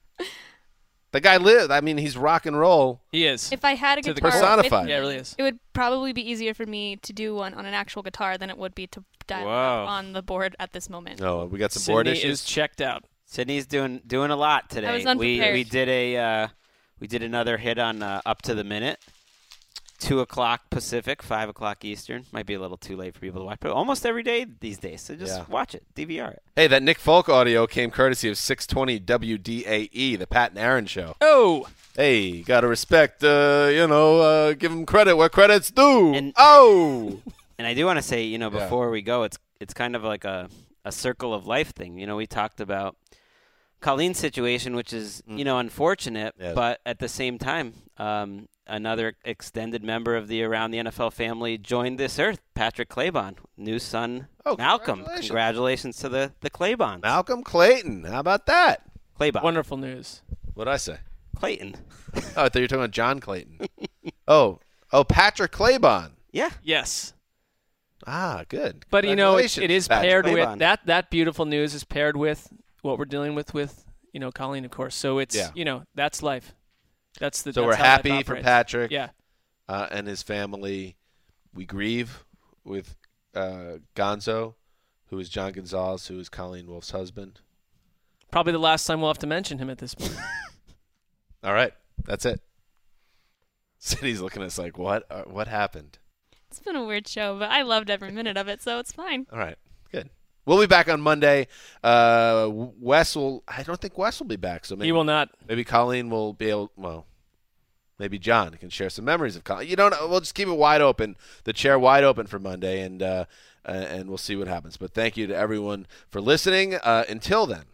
Speaker 2: The guy lived. I mean, he's rock and roll.
Speaker 4: He is.
Speaker 7: If I had a
Speaker 4: To the
Speaker 7: guitar,
Speaker 4: core.
Speaker 2: Personified.
Speaker 7: It,
Speaker 4: Yeah, it really is.
Speaker 7: It would probably be easier for me to do one on an actual guitar than it would be to dial
Speaker 3: Whoa.
Speaker 7: up on the board at this moment.
Speaker 2: Oh, we got some board
Speaker 4: Sydney
Speaker 2: issues.
Speaker 4: is checked out.
Speaker 3: Sydney's doing doing a lot today.
Speaker 7: I was
Speaker 3: we
Speaker 7: unprepared.
Speaker 3: we did a uh, we did another hit on uh, Up to the Minute. Two o'clock Pacific, five o'clock Eastern. Might be a little too late for people to watch, but almost every day these days. So just
Speaker 2: Yeah.
Speaker 3: watch it, D V R it.
Speaker 2: Hey, that Nick Folk audio came courtesy of six twenty W D A E, the Pat and Aaron show.
Speaker 4: Oh,
Speaker 2: Hey, gotta respect, uh, you know, uh, give him credit where credit's due.
Speaker 3: And-
Speaker 2: oh!
Speaker 3: And I do want to say, you know,
Speaker 2: Yeah.
Speaker 3: before we go, it's it's kind of like a, a circle of life thing. You know, we talked about Colleen's situation, which is, you know, unfortunate,
Speaker 2: Yes.
Speaker 3: but at the same time, um, another extended member of the Around the N F L family joined this earth, Patrick Claybon, new son,
Speaker 2: Oh,
Speaker 3: Malcolm.
Speaker 2: congratulations.
Speaker 3: Congratulations to the, the Claybons.
Speaker 2: Malcolm Clayton. How about that?
Speaker 3: Claybon.
Speaker 4: wonderful news.
Speaker 2: What'd I say?
Speaker 3: Clayton.
Speaker 2: Oh, I thought you were talking about John Clayton. oh, oh, Patrick Claybon.
Speaker 3: Yeah.
Speaker 4: Yes.
Speaker 2: Ah, good.
Speaker 4: But you know, it's,
Speaker 2: Congratulations,
Speaker 4: it is
Speaker 2: Patrick.
Speaker 4: paired
Speaker 3: Claybon.
Speaker 4: with that. That beautiful news is paired with what we're dealing with with you know Colleen, of course. So it's
Speaker 2: Yeah.
Speaker 4: you know that's life. That's the.
Speaker 2: So
Speaker 4: that's
Speaker 2: we're
Speaker 4: how life
Speaker 2: happy for
Speaker 4: operates.
Speaker 2: Patrick
Speaker 4: Yeah.
Speaker 2: uh, and his family. We grieve with uh, Gonzo, who is John Gonzalez, who is Colleen Wolf's husband.
Speaker 4: Probably the last time we'll have to mention him at this point.
Speaker 2: All right, that's it. City's looking at us like, what? Uh, what happened?
Speaker 7: It's been a weird show, but I loved every minute of it, so it's fine.
Speaker 2: All right, good. We'll be back on Monday. Uh, Wes will. I don't think Wes will be back. So maybe
Speaker 4: He will not.
Speaker 2: Maybe Colleen will be able. Well, maybe John can share some memories of Colleen. You don't know. We'll just keep it wide open, the chair wide open for Monday, and uh, uh, and we'll see what happens. But thank you to everyone for listening. Uh, until then,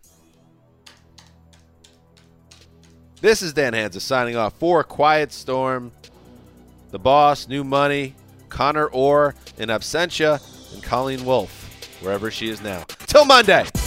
Speaker 2: this is Dan Hansa signing off for Quiet Storm, The Boss, New Money, Connor Orr in absentia, and Colleen Wolf, wherever she is now. Till Monday.